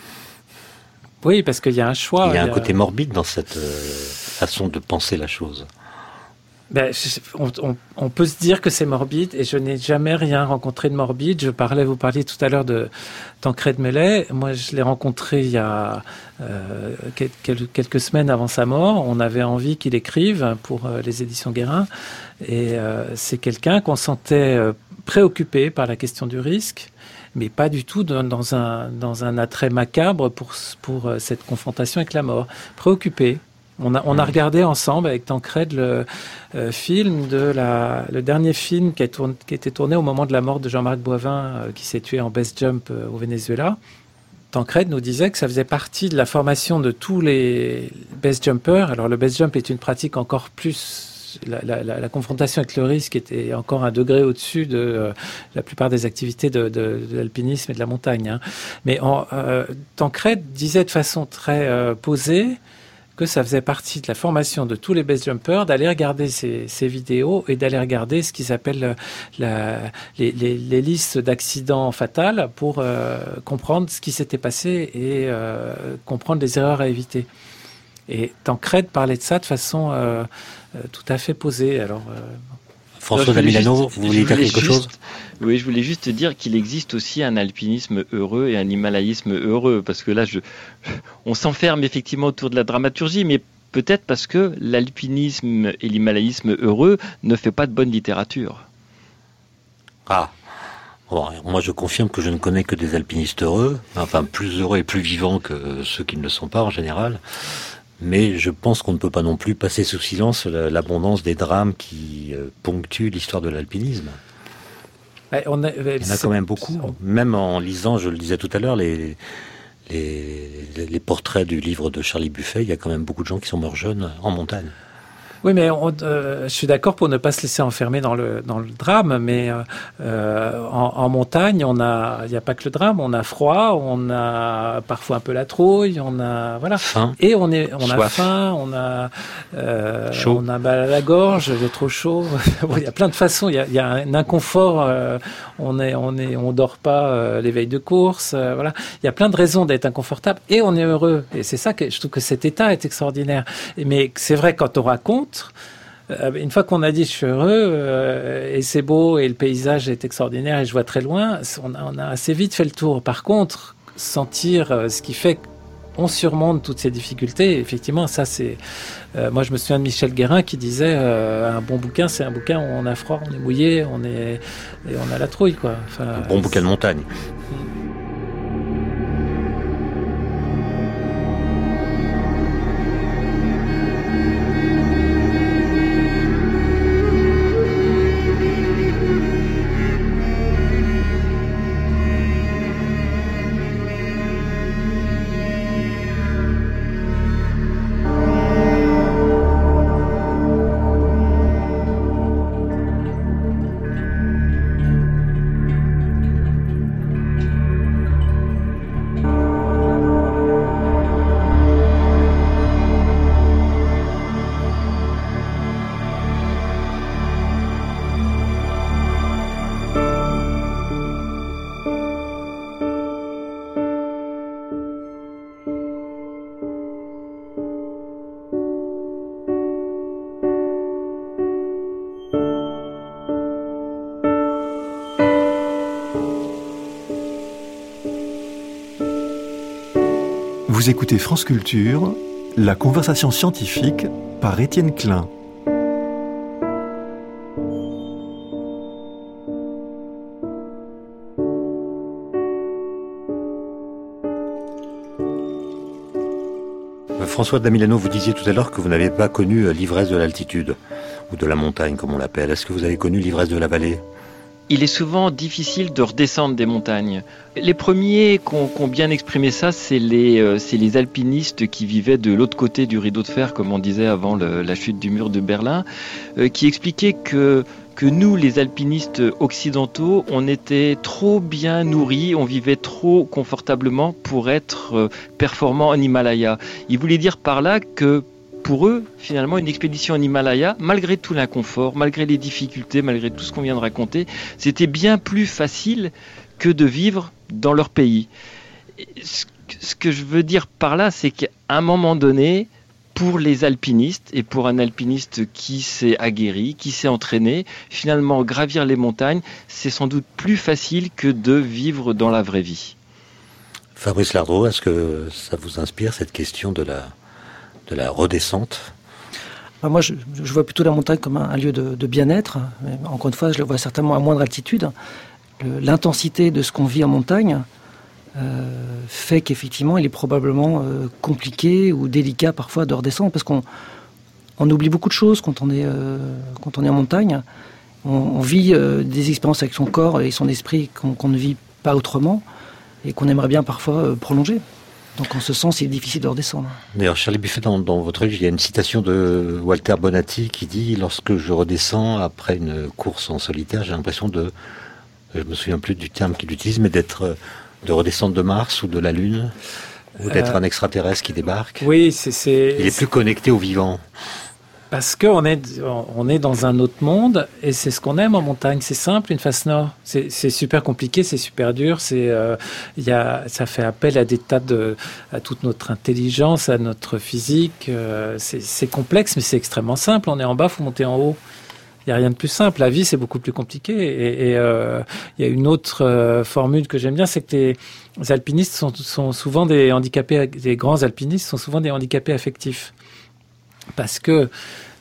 Oui, parce qu'il y a un choix. Il y a un il y a... côté morbide dans cette euh, façon de penser la chose. Ben, on, on, on peut se dire que c'est morbide, et je n'ai jamais rien rencontré de morbide. Je parlais, vous parliez tout à l'heure de Tancrède Mellet. Moi, je l'ai rencontré il y a euh, quelques, quelques semaines avant sa mort. On avait envie qu'il écrive pour euh, les éditions Guérin. Et euh, c'est quelqu'un qu'on sentait euh, préoccupé par la question du risque, mais pas du tout dans, dans, un, dans un attrait macabre pour, pour euh, cette confrontation avec la mort. Préoccupé. On a, on a regardé ensemble avec Tancrède le euh, film de la, le dernier film qui a, tourné, qui a été tourné au moment de la mort de Jean-Marc Boivin, euh, qui s'est tué en base jump euh, au Venezuela. Tancrède nous disait que ça faisait partie de la formation de tous les base jumpers. Alors le base jump est une pratique encore plus, la, la, la, la confrontation avec le risque était encore un degré au-dessus de euh, la plupart des activités de, de, de l'alpinisme et de la montagne. Hein. Mais en, euh, Tancrède disait de façon très euh, posée que ça faisait partie de la formation de tous les base jumpers d'aller regarder ces, ces vidéos et d'aller regarder ce qu'ils appellent la, les, les, les listes d'accidents fatals pour euh, comprendre ce qui s'était passé et euh, comprendre les erreurs à éviter. Et Tancrède parlait de ça de façon euh, euh, tout à fait posée. Alors, euh, François Damilano, vous vouliez dire quelque juste, chose? Oui, je voulais juste dire qu'il existe aussi un alpinisme heureux et un himalayisme heureux, parce que là, je, on s'enferme effectivement autour de la dramaturgie, mais peut-être parce que l'alpinisme et l'himalayisme heureux ne fait pas de bonne littérature. Ah, bon, moi je confirme que je ne connais que des alpinistes heureux, enfin plus heureux et plus vivants que ceux qui ne le sont pas en général. Mais je pense qu'on ne peut pas non plus passer sous silence l'abondance des drames qui ponctuent l'histoire de l'alpinisme. Ouais, on a, il y en a quand même beaucoup. Même en lisant, je le disais tout à l'heure, les, les, les portraits du livre de Charlie Buffet, il y a quand même beaucoup de gens qui sont morts jeunes en montagne. Oui, mais on, euh, je suis d'accord pour ne pas se laisser enfermer dans le dans le drame, mais euh, en, en montagne, on a, il n'y a pas que le drame, on a froid, on a parfois un peu la trouille, on a voilà, faim, et on est, on soif. a faim, on a euh, chaud, on a mal à la gorge, il est trop chaud. Bon, il y a plein de façons, il y a, il y a un inconfort, euh, on est, on est, on dort pas euh, les veilles de course, euh, voilà, il y a plein de raisons d'être inconfortable, et on est heureux, et c'est ça que je trouve que cet état est extraordinaire. Mais c'est vrai quand on raconte. Une fois qu'on a dit je suis heureux euh, et c'est beau et le paysage est extraordinaire et je vois très loin, on a, on a assez vite fait le tour. Par contre, sentir euh, ce qui fait qu'on surmonte toutes ces difficultés, effectivement, ça c'est... Euh, moi je me souviens de Michel Guérin qui disait euh, un bon bouquin, c'est un bouquin où on a froid, on est mouillé, on est et on a la trouille, quoi. Enfin, un bon bouquin de montagne. Vous écoutez France Culture, la conversation scientifique par Étienne Klein. François Damilano, vous disiez tout à l'heure que vous n'avez pas connu l'ivresse de l'altitude, ou de la montagne comme on l'appelle. Est-ce que vous avez connu l'ivresse de la vallée ? Il est souvent difficile de redescendre des montagnes. Les premiers qui ont, qui ont bien exprimé ça, c'est les, euh, c'est les alpinistes qui vivaient de l'autre côté du rideau de fer, comme on disait avant le, la chute du mur de Berlin, euh, qui expliquaient que, que nous, les alpinistes occidentaux, on était trop bien nourris, on vivait trop confortablement pour être euh, performants en Himalaya. Ils voulaient dire par là que pour eux, finalement, une expédition en Himalaya, malgré tout l'inconfort, malgré les difficultés, malgré tout ce qu'on vient de raconter, c'était bien plus facile que de vivre dans leur pays. Ce que je veux dire par là, c'est qu'à un moment donné, pour les alpinistes, et pour un alpiniste qui s'est aguerri, qui s'est entraîné, finalement, gravir les montagnes, c'est sans doute plus facile que de vivre dans la vraie vie. Fabrice Lardreau, est-ce que ça vous inspire, cette question de la... de la redescente? Bah moi, je, je vois plutôt la montagne comme un, un lieu de, de bien-être. Mais encore une fois, je le vois certainement à moindre altitude. Le, l'intensité de ce qu'on vit en montagne euh, fait qu'effectivement, il est probablement euh, compliqué ou délicat parfois de redescendre, parce qu'on on oublie beaucoup de choses quand on est, euh, quand on est en montagne. On, on vit euh, des expériences avec son corps et son esprit qu'on, qu'on ne vit pas autrement et qu'on aimerait bien parfois euh, prolonger. Donc en ce sens, il est difficile de redescendre. D'ailleurs, Charlie Buffet, dans, dans votre livre, il y a une citation de Walter Bonatti qui dit « Lorsque je redescends après une course en solitaire, j'ai l'impression de... » je me souviens plus du terme qu'il utilise, mais d'être... de redescendre de Mars ou de la Lune, ou d'être euh, un extraterrestre qui débarque. Oui, c'est... c'est il est plus connecté au vivant. Parce qu'on est, on est dans un autre monde, et c'est ce qu'on aime en montagne. C'est simple, une face nord. C'est, c'est super compliqué, c'est super dur. C'est, euh, y a, ça fait appel à des tas de, à toute notre intelligence, à notre physique. Euh, c'est, c'est complexe, mais c'est extrêmement simple. On est en bas, faut monter en haut. Il n'y a rien de plus simple. La vie, c'est beaucoup plus compliqué. Et il euh, y a une autre euh, formule que j'aime bien, c'est que les, les alpinistes sont, sont souvent des handicapés, des grands alpinistes sont souvent des handicapés affectifs. Parce que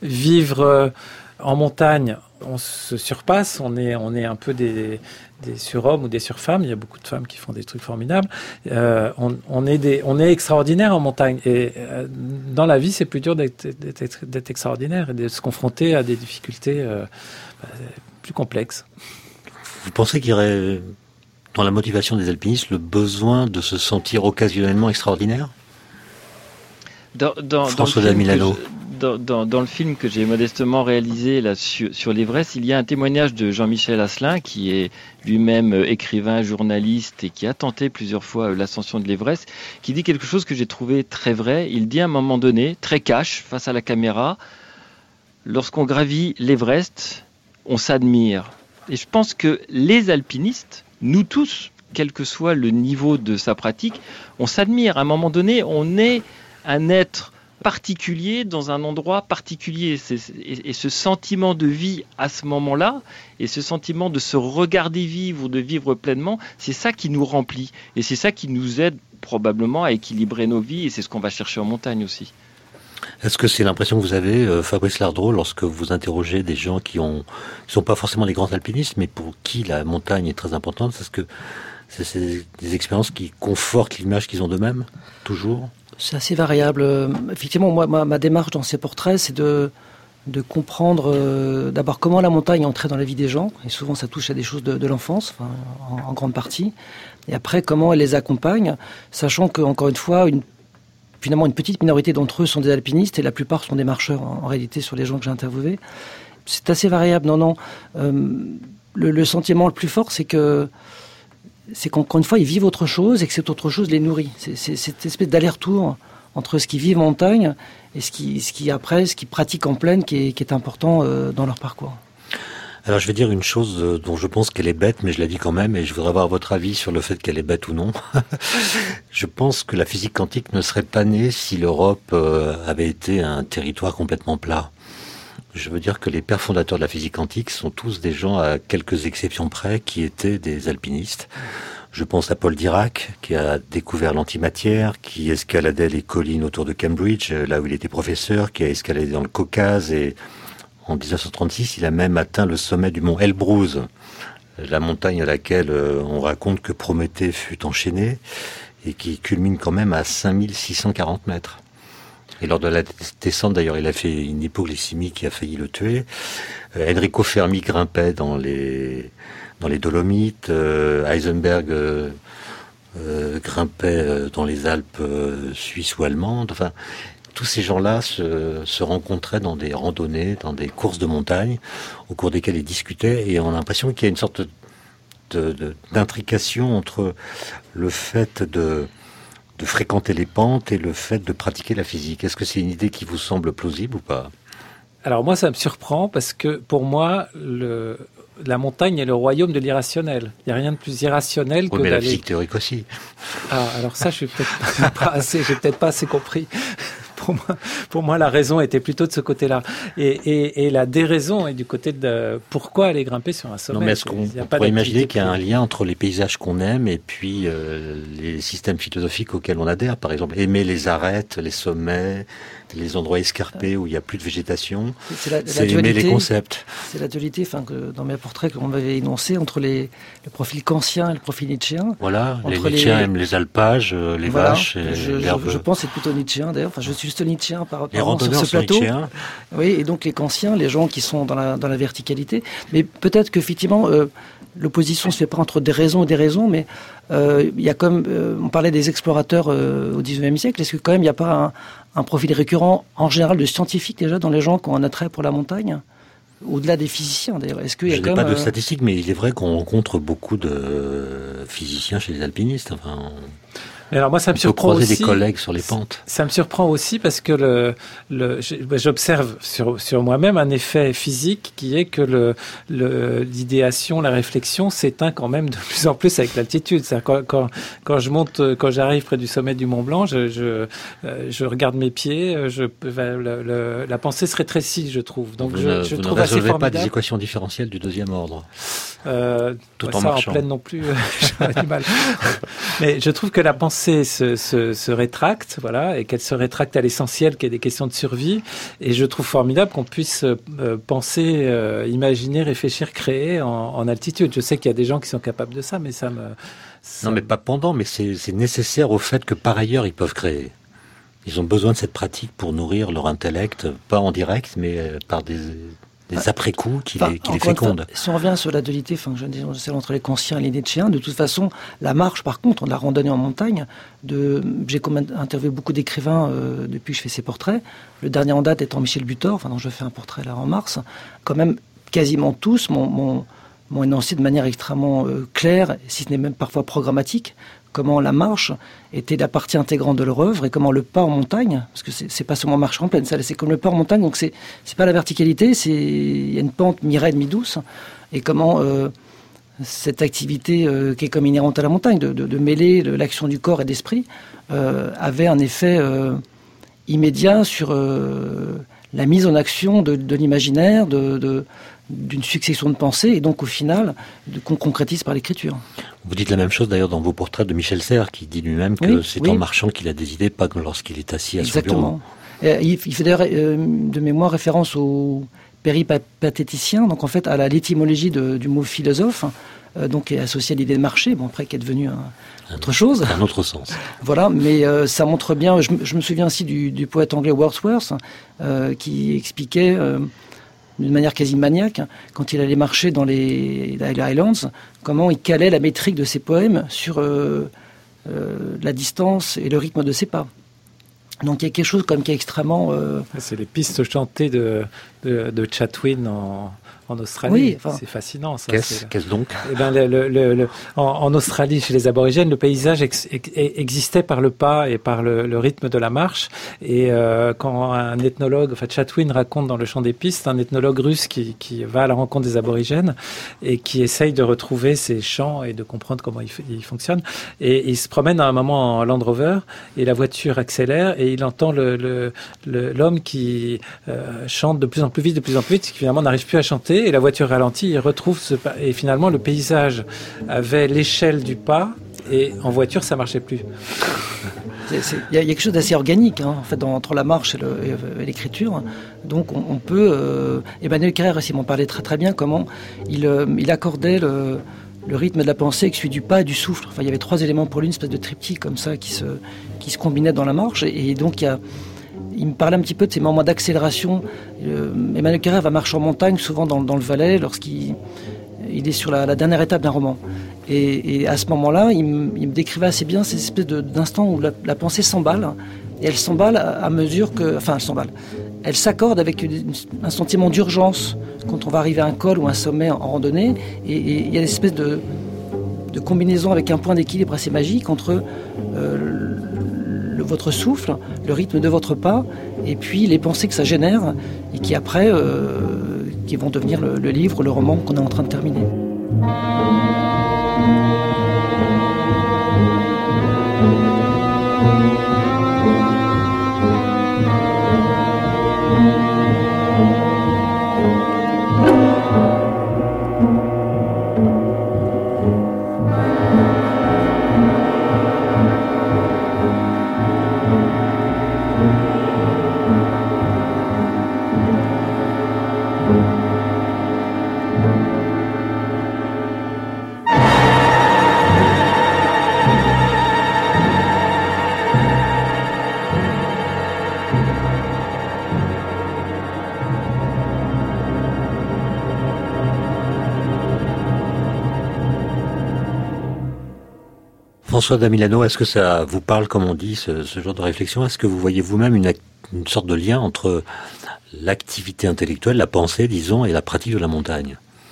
vivre en montagne, on se surpasse, on est, on est un peu des, des surhommes ou des surfemmes. Il y a beaucoup de femmes qui font des trucs formidables. Euh, on, on, est des, on est extraordinaire en montagne. Et euh, dans la vie, c'est plus dur d'être, d'être, d'être extraordinaire et de se confronter à des difficultés euh, plus complexes. Vous pensez qu'il y aurait, dans la motivation des alpinistes, le besoin de se sentir occasionnellement extraordinaire ? Dans, dans, François dans Damilano. Dans, dans, dans le film que j'ai modestement réalisé là, sur, sur l'Everest, il y a un témoignage de Jean-Michel Asselin, qui est lui-même écrivain, journaliste et qui a tenté plusieurs fois l'ascension de l'Everest, qui dit quelque chose que j'ai trouvé très vrai. Il dit à un moment donné, très cash, face à la caméra, lorsqu'on gravit l'Everest, on s'admire. Et je pense que les alpinistes, nous tous, quel que soit le niveau de sa pratique, on s'admire. À un moment donné, on est un être particulier dans un endroit particulier. C'est, et, et ce sentiment de vie à ce moment-là, et ce sentiment de se regarder vivre ou de vivre pleinement, c'est ça qui nous remplit. Et c'est ça qui nous aide probablement à équilibrer nos vies, et c'est ce qu'on va chercher en montagne aussi. Est-ce que c'est l'impression que vous avez, euh, Fabrice Lardreau, lorsque vous interrogez des gens qui ont, qui sont pas forcément des grands alpinistes, mais pour qui la montagne est très importante? Est-ce que c'est, c'est des expériences qui confortent l'image qu'ils ont d'eux-mêmes, toujours? C'est assez variable. Euh, effectivement, moi, ma, ma démarche dans ces portraits, c'est de, de comprendre euh, d'abord comment la montagne est entrée dans la vie des gens, et souvent ça touche à des choses de, de l'enfance, enfin, en, en grande partie, et après comment elle les accompagne, sachant que, encore une fois, une, finalement une petite minorité d'entre eux sont des alpinistes, et la plupart sont des marcheurs, en, en réalité, sur les gens que j'ai interviewés. C'est assez variable, non, non. Euh, le, le sentiment le plus fort, c'est que c'est qu'encore une fois, ils vivent autre chose et que cette autre chose les nourrit. C'est, c'est cette espèce d'aller-retour entre ce qu'ils vivent en montagne et ce qui, ce qui après, ce qu'ils pratiquent en plaine, qui est, qui est important euh, dans leur parcours. Alors je vais dire une chose dont je pense qu'elle est bête, mais je la dis quand même, et je voudrais avoir votre avis sur le fait qu'elle est bête ou non. Je pense que la physique quantique ne serait pas née si l'Europe euh, avait été un territoire complètement plat. Je veux dire que les pères fondateurs de la physique quantique sont tous des gens, à quelques exceptions près, qui étaient des alpinistes. Je pense à Paul Dirac, qui a découvert l'antimatière, qui escaladait les collines autour de Cambridge, là où il était professeur, qui a escaladé dans le Caucase, et en dix-neuf cent trente-six, il a même atteint le sommet du mont Elbruz, la montagne à laquelle on raconte que Prométhée fut enchaîné, et qui culmine quand même à cinq mille six cent quarante mètres. Et lors de la descente, d'ailleurs, il a fait une hypoglycémie qui a failli le tuer. Euh, Enrico Fermi grimpait dans les dans les Dolomites. Euh, Heisenberg euh, euh, grimpait euh, dans les Alpes euh, suisses ou allemandes. Enfin, tous ces gens-là se, se rencontraient dans des randonnées, dans des courses de montagne, au cours desquelles ils discutaient. Et on a l'impression qu'il y a une sorte de, de, d'intrication entre le fait de de fréquenter les pentes et le fait de pratiquer la physique. Est-ce que c'est une idée qui vous semble plausible ou pas ? Alors moi, ça me surprend parce que pour moi, le, la montagne est le royaume de l'irrationnel. Il n'y a rien de plus irrationnel oui, que mais d'aller... la physique théorique aussi. Ah, alors ça, je suis peut-être pas assez, j'ai peut-être pas assez compris. Pour moi, pour moi, la raison était plutôt de ce côté-là. Et, et, et la déraison est du côté de pourquoi aller grimper sur un sommet. Non, mais est-ce qu'on on pourrait imaginer qu'il y a un lien entre les paysages qu'on aime et puis euh, les systèmes philosophiques auxquels on adhère, par exemple, aimer les arêtes, les sommets, les endroits escarpés où il n'y a plus de végétation, c'est, la, c'est la aimer les concepts. C'est la dualité, enfin, que dans mes portraits qu'on m'avait énoncé entre les, le profil kantien et le profil nietzschéen. Voilà, les Nietzschéens les... aiment les alpages, les voilà, vaches et je, l'herbe. Je, je pense que c'est plutôt nietzschéen d'ailleurs, enfin je suis juste nietzschéen par rapport à ce plateau. Nietzschéens. Oui, et donc les kantiens, les gens qui sont dans la, dans la verticalité. Mais peut-être qu'effectivement, euh, l'opposition se fait pas entre des raisons et des raisons, mais euh, il y a comme, euh, on parlait des explorateurs euh, au dix-neuvième siècle, est-ce que quand même il n'y a pas un, un profil récurrent en général de scientifiques déjà dans les gens qui ont un attrait pour la montagne ? Au-delà des physiciens, d'ailleurs. Est-ce qu'il y a Je n'ai pas de euh... statistiques, mais il est vrai qu'on rencontre beaucoup de physiciens chez les alpinistes. Enfin, on... Mais alors moi, ça on me surprend croiser aussi. des collègues sur les pentes. Ça me surprend aussi parce que le, le, j'observe sur, sur moi-même un effet physique qui est que le, le, l'idéation, la réflexion s'éteint quand même de plus en plus avec l'altitude. C'est-à-dire quand, quand, quand je monte, quand j'arrive près du sommet du Mont Blanc, je, je, je regarde mes pieds, je, le, le, la pensée se rétrécit, je trouve. Donc vous je, ne, je vous trouve ne assez résolvez formidable. pas des équations différentielles du deuxième ordre. Euh, Tout ouais, en ça marchant. En pleine non plus, euh, j'aurais du mal. Mais je trouve que la pensée se, se, se rétracte, voilà, et qu'elle se rétracte à l'essentiel, qui est des questions de survie. Et je trouve formidable qu'on puisse euh, penser, euh, imaginer, réfléchir, créer en, en altitude. Je sais qu'il y a des gens qui sont capables de ça, mais ça me... Ça... Non, mais pas pendant, mais c'est, c'est nécessaire au fait que par ailleurs, ils peuvent créer. Ils ont besoin de cette pratique pour nourrir leur intellect, pas en direct, mais par des... des après-coups qui enfin, les, qui les fécondent. Fois, si on revient sur la dualité, enfin, je dis, celle entre les kantiens et les nietzschéens, de toute façon, la marche, par contre, la randonnée en montagne, de, j'ai interviewé beaucoup d'écrivains euh, depuis que je fais ces portraits. Le dernier en date étant Michel Butor, enfin, dont je fais un portrait là en mars. Quand même, quasiment tous m'ont, m'ont, m'ont énoncé de manière extrêmement euh, claire, si ce n'est même parfois programmatique, comment la marche était la partie intégrante de leur œuvre et comment le pas en montagne, parce que c'est, c'est pas seulement marcher en plaine, ça, c'est comme le pas en montagne, donc c'est, c'est pas la verticalité, c'est, il y a une pente mi-raide, mi-douce, et comment euh, cette activité euh, qui est comme inhérente à la montagne, de, de, de mêler l'action du corps et d'esprit, euh, avait un effet euh, immédiat sur euh, la mise en action de, de l'imaginaire, de, de d'une succession de pensées, et donc au final, de, qu'on concrétise par l'écriture. Vous dites la même chose d'ailleurs dans vos portraits de Michel Serres, qui dit lui-même que oui, c'est oui. en marchant qu'il a des idées, pas que lorsqu'il est assis à Exactement. son bureau. Il, il fait d'ailleurs euh, de mémoire référence au péripatéticien, donc en fait à la, l'étymologie de, du mot philosophe, euh, donc qui est associé à l'idée de marché, bon après qui est devenu un, un autre chose. Un autre sens. Voilà, mais euh, ça montre bien, je, je me souviens aussi du, du poète anglais Wordsworth, euh, qui expliquait... Euh, d'une manière quasi maniaque, quand il allait marcher dans les, les Highlands, comment il calait la métrique de ses poèmes sur euh, euh, la distance et le rythme de ses pas. Donc il y a quelque chose comme qui est extrêmement... Euh... C'est les pistes chantées de, de, de Chatwin en, en Australie. Oui, enfin... C'est fascinant. Ça. Qu'est-ce, c'est... qu'est-ce donc eh ben, le, le, le, le, en, en Australie, chez les aborigènes, le paysage ex, ex, existait par le pas et par le, le rythme de la marche. Et euh, quand un ethnologue, enfin Chatwin raconte dans Le Chant des Pistes, un ethnologue russe qui, qui va à la rencontre des aborigènes et qui essaye de retrouver ces chants et de comprendre comment ils, ils fonctionnent. Et il se promène à un moment en Land Rover et la voiture accélère et il entend le, le, le, l'homme qui euh, chante de plus en plus vite, de plus en plus vite, qui finalement n'arrive plus à chanter. Et la voiture ralentit, il retrouve ce pas. Et finalement, le paysage avait l'échelle du pas, et en voiture, ça marchait plus. Il y, y a quelque chose d'assez organique, hein, en fait, dans, entre la marche et, le, et, et l'écriture. Donc, on, on peut. Euh, Emmanuel Carrère aussi m'en parlait très très bien. Comment il, euh, il accordait le, le rythme de la pensée avec celui du pas et du souffle. Enfin, il y avait trois éléments pour lui, une espèce de triptyque comme ça qui se qui se combinait dans la marche. Et, et donc, il y a il me parlait un petit peu de ces moments d'accélération. Euh, Emmanuel Carrère va marcher en montagne, souvent dans, dans le Valais, lorsqu'il il est sur la, la dernière étape d'un roman. Et, et à ce moment-là, il me, il me décrivait assez bien ces espèces de, d'instants où la, la pensée s'emballe, et elle s'emballe à, à mesure que... Enfin, elle s'emballe. Elle s'accorde avec une, un sentiment d'urgence quand on va arriver à un col ou un sommet en, en randonnée, et, et il y a une espèce de, de combinaison avec un point d'équilibre assez magique entre euh, le, votre souffle, le rythme de votre pas, et puis les pensées que ça génère, et qui après... Euh, qui vont devenir le, le livre, le roman qu'on est en train de terminer. François Damilano, est-ce que ça vous parle, comme on dit, ce, ce genre de réflexion? Est-ce que vous voyez vous-même une, une sorte de lien entre l'activité intellectuelle, la pensée, disons, et la pratique de la montagne?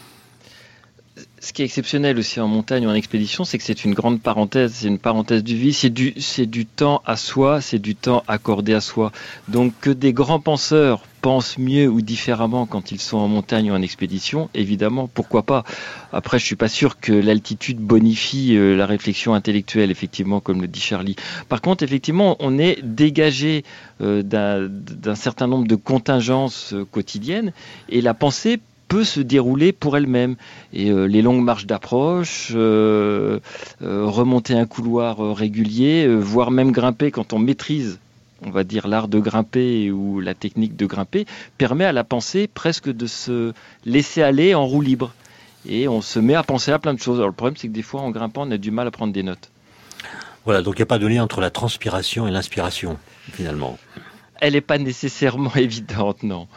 Ce qui est exceptionnel aussi en montagne ou en expédition, c'est que c'est une grande parenthèse, c'est une parenthèse de vie, c'est du, c'est du temps à soi, c'est du temps accordé à soi. Donc que des grands penseurs pensent mieux ou différemment quand ils sont en montagne ou en expédition, évidemment, pourquoi pas. Après, je suis pas sûr que l'altitude bonifie euh, la réflexion intellectuelle, effectivement, comme le dit Charlie. Par contre, effectivement, on est dégagé euh, d'un, d'un certain nombre de contingences euh, quotidiennes, et la pensée peut se dérouler pour elle-même. Et euh, les longues marches d'approche, euh, euh, remonter un couloir euh, régulier, euh, voire même grimper quand on maîtrise, on va dire, l'art de grimper ou la technique de grimper, permet à la pensée presque de se laisser aller en roue libre. Et on se met à penser à plein de choses. Alors le problème, c'est que des fois, en grimpant, on a du mal à prendre des notes. Voilà, donc il n'y a pas de lien entre la transpiration et l'inspiration, finalement. Elle n'est pas nécessairement évidente, non.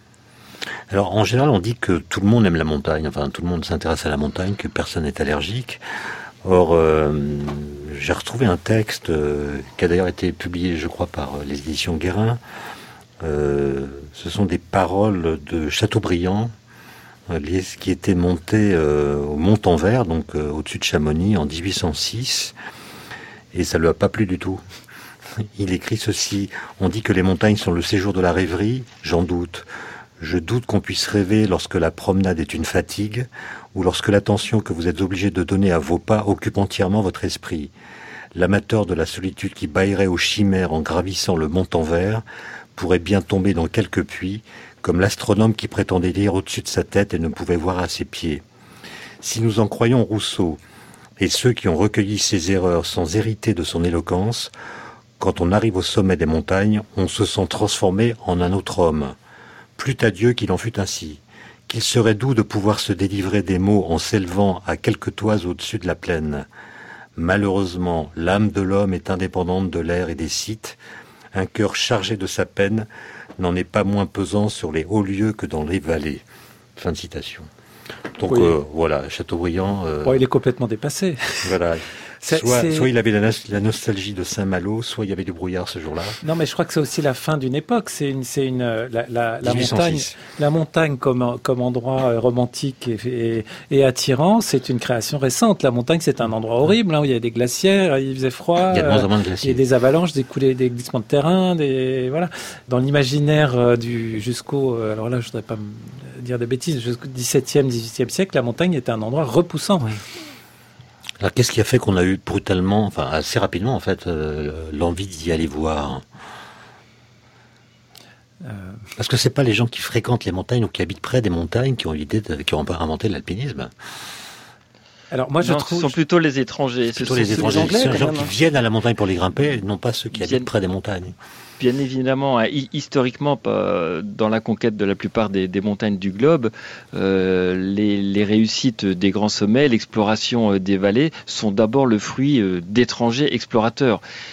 Alors, en général, on dit que tout le monde aime la montagne, enfin, tout le monde s'intéresse à la montagne, que personne n'est allergique. Or, euh, j'ai retrouvé un texte euh, qui a d'ailleurs été publié, je crois, par les éditions Guérin. Euh, ce sont des paroles de Chateaubriand, euh, qui était monté euh, au Mont-en-Vert, donc euh, au-dessus de Chamonix, en dix-huit cent six, et ça ne lui a pas plu du tout. Il écrit ceci: « On dit que les montagnes sont le séjour de la rêverie, j'en doute. Je doute qu'on puisse rêver lorsque la promenade est une fatigue, ou lorsque l'attention que vous êtes obligé de donner à vos pas occupe entièrement votre esprit. L'amateur de la solitude qui bâillerait aux chimères en gravissant le Mont-en-Vert pourrait bien tomber dans quelques puits, comme l'astronome qui prétendait lire au-dessus de sa tête et ne pouvait voir à ses pieds. Si nous en croyons Rousseau, et ceux qui ont recueilli ses erreurs sans hériter de son éloquence, quand on arrive au sommet des montagnes, on se sent transformé en un autre homme. Plût à Dieu qu'il en fût ainsi, qu'il serait doux de pouvoir se délivrer des maux en s'élevant à quelques toises au-dessus de la plaine. Malheureusement, l'âme de l'homme est indépendante de l'air et des sites. Un cœur chargé de sa peine n'en est pas moins pesant sur les hauts lieux que dans les vallées. » Fin de citation. Donc oui. euh, voilà, Chateaubriand... Euh, oh, il est complètement dépassé. Voilà. C'est, soit, c'est... soit il avait la, la nostalgie de Saint-Malo, soit il y avait du brouillard ce jour-là. Non, mais je crois que c'est aussi la fin d'une époque. C'est une, c'est une la, la, la montagne, la montagne comme comme endroit romantique et, et, et attirant, c'est une création récente. La montagne, c'est un endroit horrible hein, où il y a des glacières, il faisait froid, il y a de moins en moins de glaciers, il y a des avalanches, des coulées, des glissements de terrain, des voilà. Dans l'imaginaire du jusqu'au, alors là, je voudrais pas dire de bêtises, jusqu'au dix-septième, dix-huitième siècle, la montagne était un endroit repoussant. Oui. Alors, qu'est-ce qui a fait qu'on a eu brutalement, enfin assez rapidement en fait, euh, l'envie d'y aller voir euh... Parce que c'est pas les gens qui fréquentent les montagnes ou qui habitent près des montagnes qui ont l'idée, de, qui ont inventé l'alpinisme. Alors moi je non, trouve, ce sont plutôt les étrangers. Plutôt ce les sont étrangers, les Anglais, c'est les gens même, qui hein. viennent à la montagne pour les grimper, non pas ceux qui habitent près des montagnes. Bien évidemment, historiquement, dans la conquête de la plupart des, des montagnes du globe, euh, les, les réussites des grands sommets, l'exploration des vallées, sont d'abord le fruit d'étrangers explorateurs.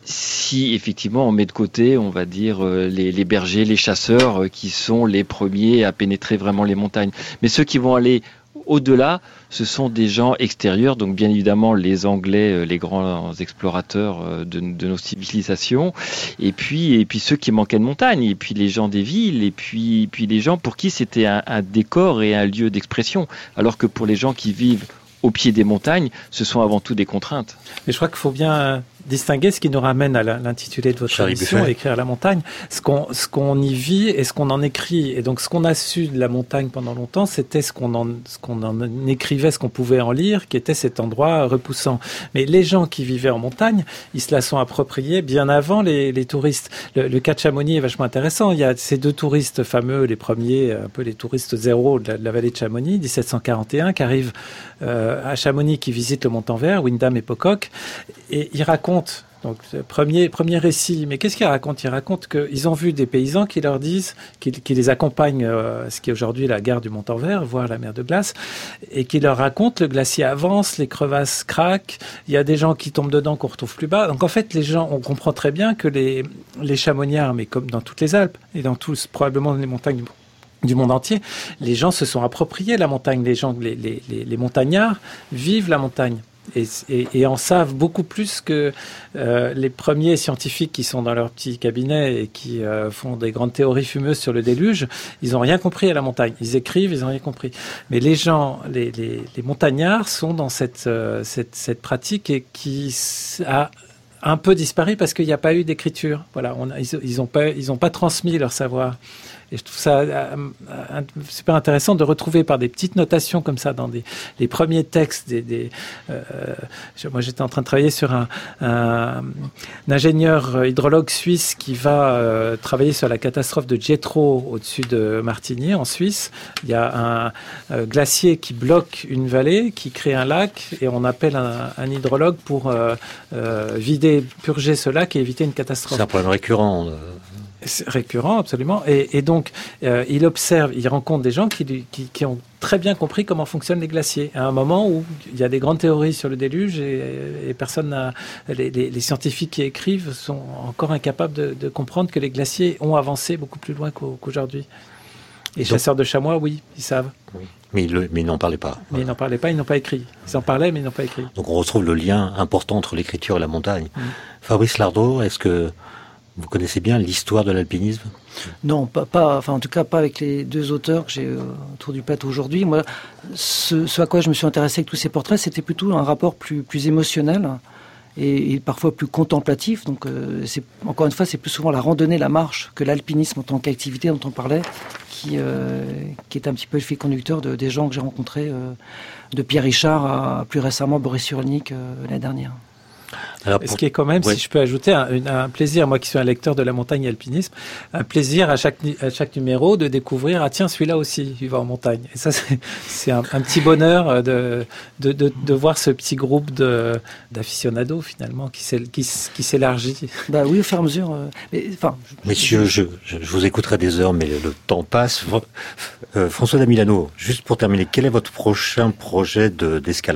si effectivement on met de côté, on va dire, les, les bergers, les chasseurs, qui sont les premiers à pénétrer vraiment les montagnes. Mais ceux qui vont aller au-delà, ce sont des gens extérieurs, donc bien évidemment les Anglais, les grands explorateurs de, de nos civilisations, et puis, et puis ceux qui manquaient de montagne, et puis les gens des villes, et puis, et puis les gens pour qui c'était un, un décor et un lieu d'expression, alors que pour les gens qui vivent au pied des montagnes, ce sont avant tout des contraintes. Mais je crois qu'il faut bien distinguer ce qui nous ramène à l'intitulé de votre Charlie émission, Buffet. Écrire la montagne, ce qu'on ce qu'on y vit et ce qu'on en écrit. Et donc ce qu'on a su de la montagne pendant longtemps, c'était ce qu'on en ce qu'on en écrivait, ce qu'on pouvait en lire, qui était cet endroit repoussant. Mais les gens qui vivaient en montagne, ils se la sont appropriés bien avant les, les touristes. Le, le cas de Chamonix est vachement intéressant. Il y a ces deux touristes fameux, les premiers, un peu les touristes zéro de la, de la vallée de Chamonix, dix-sept cent quarante et un, qui arrivent euh, à Chamonix, qui visitent le Montanvert, Windham et Pocock, et ils racontent. Donc, premier, premier récit. Mais qu'est-ce qu'ils racontent ? Ils racontent qu'ils ont vu des paysans qui leur disent, qui, qui les accompagnent, euh, ce qui est aujourd'hui la gare du Montanvert, voir la mer de glace, et qui leur racontent le glacier avance, les crevasses craquent, il y a des gens qui tombent dedans qu'on retrouve plus bas. Donc, en fait, les gens, on comprend très bien que les, les chamoniards, mais comme dans toutes les Alpes, et dans tous, probablement les montagnes du du monde entier, les gens se sont appropriés la montagne. Les gens, les, les, les montagnards vivent la montagne. Et, et, et en savent beaucoup plus que euh, les premiers scientifiques qui sont dans leur petit cabinet et qui euh, font des grandes théories fumeuses sur le déluge. Ils n'ont rien compris à la montagne. Ils écrivent, ils n'ont rien compris. Mais les gens, les, les, les montagnards sont dans cette, euh, cette, cette pratique et qui a un peu disparu parce qu'il n'y a pas eu d'écriture. Voilà, on a, ils n'ont pas, ils ont pas transmis leur savoir. Et je trouve ça euh, euh, super intéressant de retrouver par des petites notations comme ça dans des, les premiers textes. Des, des, euh, je, moi, j'étais en train de travailler sur un, un, un ingénieur hydrologue suisse qui va euh, travailler sur la catastrophe de Jethro au-dessus de Martigny, en Suisse. Il y a un euh, glacier qui bloque une vallée, qui crée un lac, et on appelle un, un hydrologue pour euh, euh, vider, purger ce lac et éviter une catastrophe. C'est un problème récurrent. Euh... C'est récurrent, absolument. Et, et donc, euh, il observe, il rencontre des gens qui, qui, qui ont très bien compris comment fonctionnent les glaciers. À un moment où il y a des grandes théories sur le déluge et, et personne n'a, les, les, les scientifiques qui écrivent sont encore incapables de, de comprendre que les glaciers ont avancé beaucoup plus loin qu'aujourd'hui. Les donc, chasseurs de chamois, oui, ils savent. Oui. Mais, le, mais ils n'en parlaient pas. Mais voilà. Ils n'en parlaient pas, ils n'ont pas écrit. Ils en parlaient, mais ils n'ont pas écrit. Donc on retrouve le lien important entre l'écriture et la montagne. Mmh. Fabrice Lardreau, est-ce que vous connaissez bien l'histoire de l'alpinisme ? Non, pas, pas, enfin en tout cas pas avec les deux auteurs que j'ai euh, autour du plateau aujourd'hui. Moi, ce, ce à quoi je me suis intéressé avec tous ces portraits, c'était plutôt un rapport plus, plus émotionnel et, et parfois plus contemplatif. Donc, euh, c'est, encore une fois, c'est plus souvent la randonnée, la marche que l'alpinisme en tant qu'activité dont on parlait, qui, euh, qui est un petit peu le fil conducteur de, des gens que j'ai rencontrés, euh, de Pierre Richard à plus récemment Boris Cyrulnik euh, l'année dernière. Alors pour... Ce qui est quand même, ouais. si je peux ajouter, un, un plaisir, moi qui suis un lecteur de la montagne et alpinisme, un plaisir à chaque, à chaque numéro de découvrir, ah tiens, celui-là aussi, il va en montagne. Et ça, c'est, c'est un, un petit bonheur de, de, de, de voir ce petit groupe de, d'aficionados, finalement, qui, s'é, qui, qui s'élargit. Bah oui, au fur et à mesure. Euh, mais, enfin, Messieurs, je, je, je vous écouterai des heures, mais le, le temps passe. Euh, François Damilano, juste pour terminer, quel est votre prochain projet de, d'escalade ?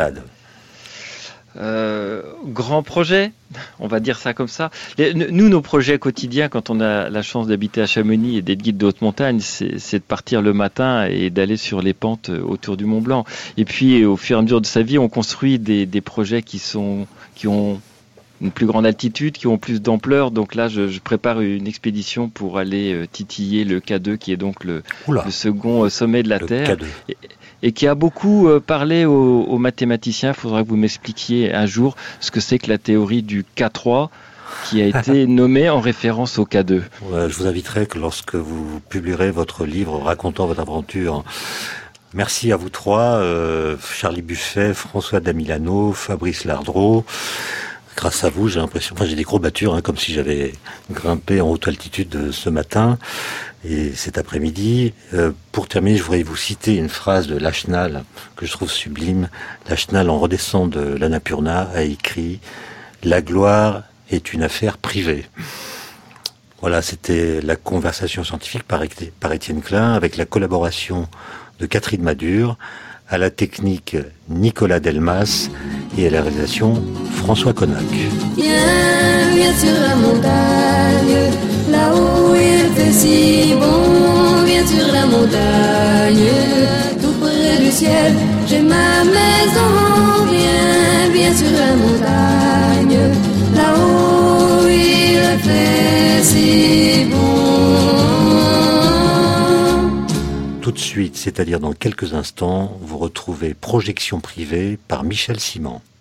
Euh, grand projet, on va dire ça comme ça. Les, nous, nos projets quotidiens, quand on a la chance d'habiter à Chamonix et d'être guide de haute montagne, c'est, c'est de partir le matin et d'aller sur les pentes autour du Mont Blanc. Et puis, au fur et à mesure de sa vie, on construit des, des projets qui sont, qui ont une plus grande altitude, qui ont plus d'ampleur. Donc là, je, je prépare une expédition pour aller euh, titiller le K deux, qui est donc le, le second euh, sommet de la le Terre. K deux. Et, et qui a beaucoup euh, parlé aux, aux mathématiciens. Il faudra que vous m'expliquiez un jour ce que c'est que la théorie du K trois, qui a été nommée en référence au K deux. Ouais, je vous inviterai que lorsque vous publierez votre livre racontant votre aventure. Merci à vous trois, euh, Charlie Buffet, François Damilano, Fabrice Lardreau. Grâce à vous, j'ai l'impression, enfin j'ai des courbatures, hein, comme si j'avais grimpé en haute altitude ce matin et cet après-midi. Euh, pour terminer, je voudrais vous citer une phrase de Lachenal que je trouve sublime. Lachenal, en redescend de l'Annapurna, a écrit « La gloire est une affaire privée ». Voilà, c'était la conversation scientifique par, par Étienne Klein, avec la collaboration de Catherine Madure, À la technique, Nicolas Delmas et à la réalisation, François Connac. Viens, viens sur la montagne, là où il fait si bon. Viens sur la montagne, tout près du ciel, j'ai ma maison. Viens, viens sur la montagne, là où il fait si bon. Tout de suite, c'est-à-dire dans quelques instants, vous retrouvez Projection privée par Michel Simon.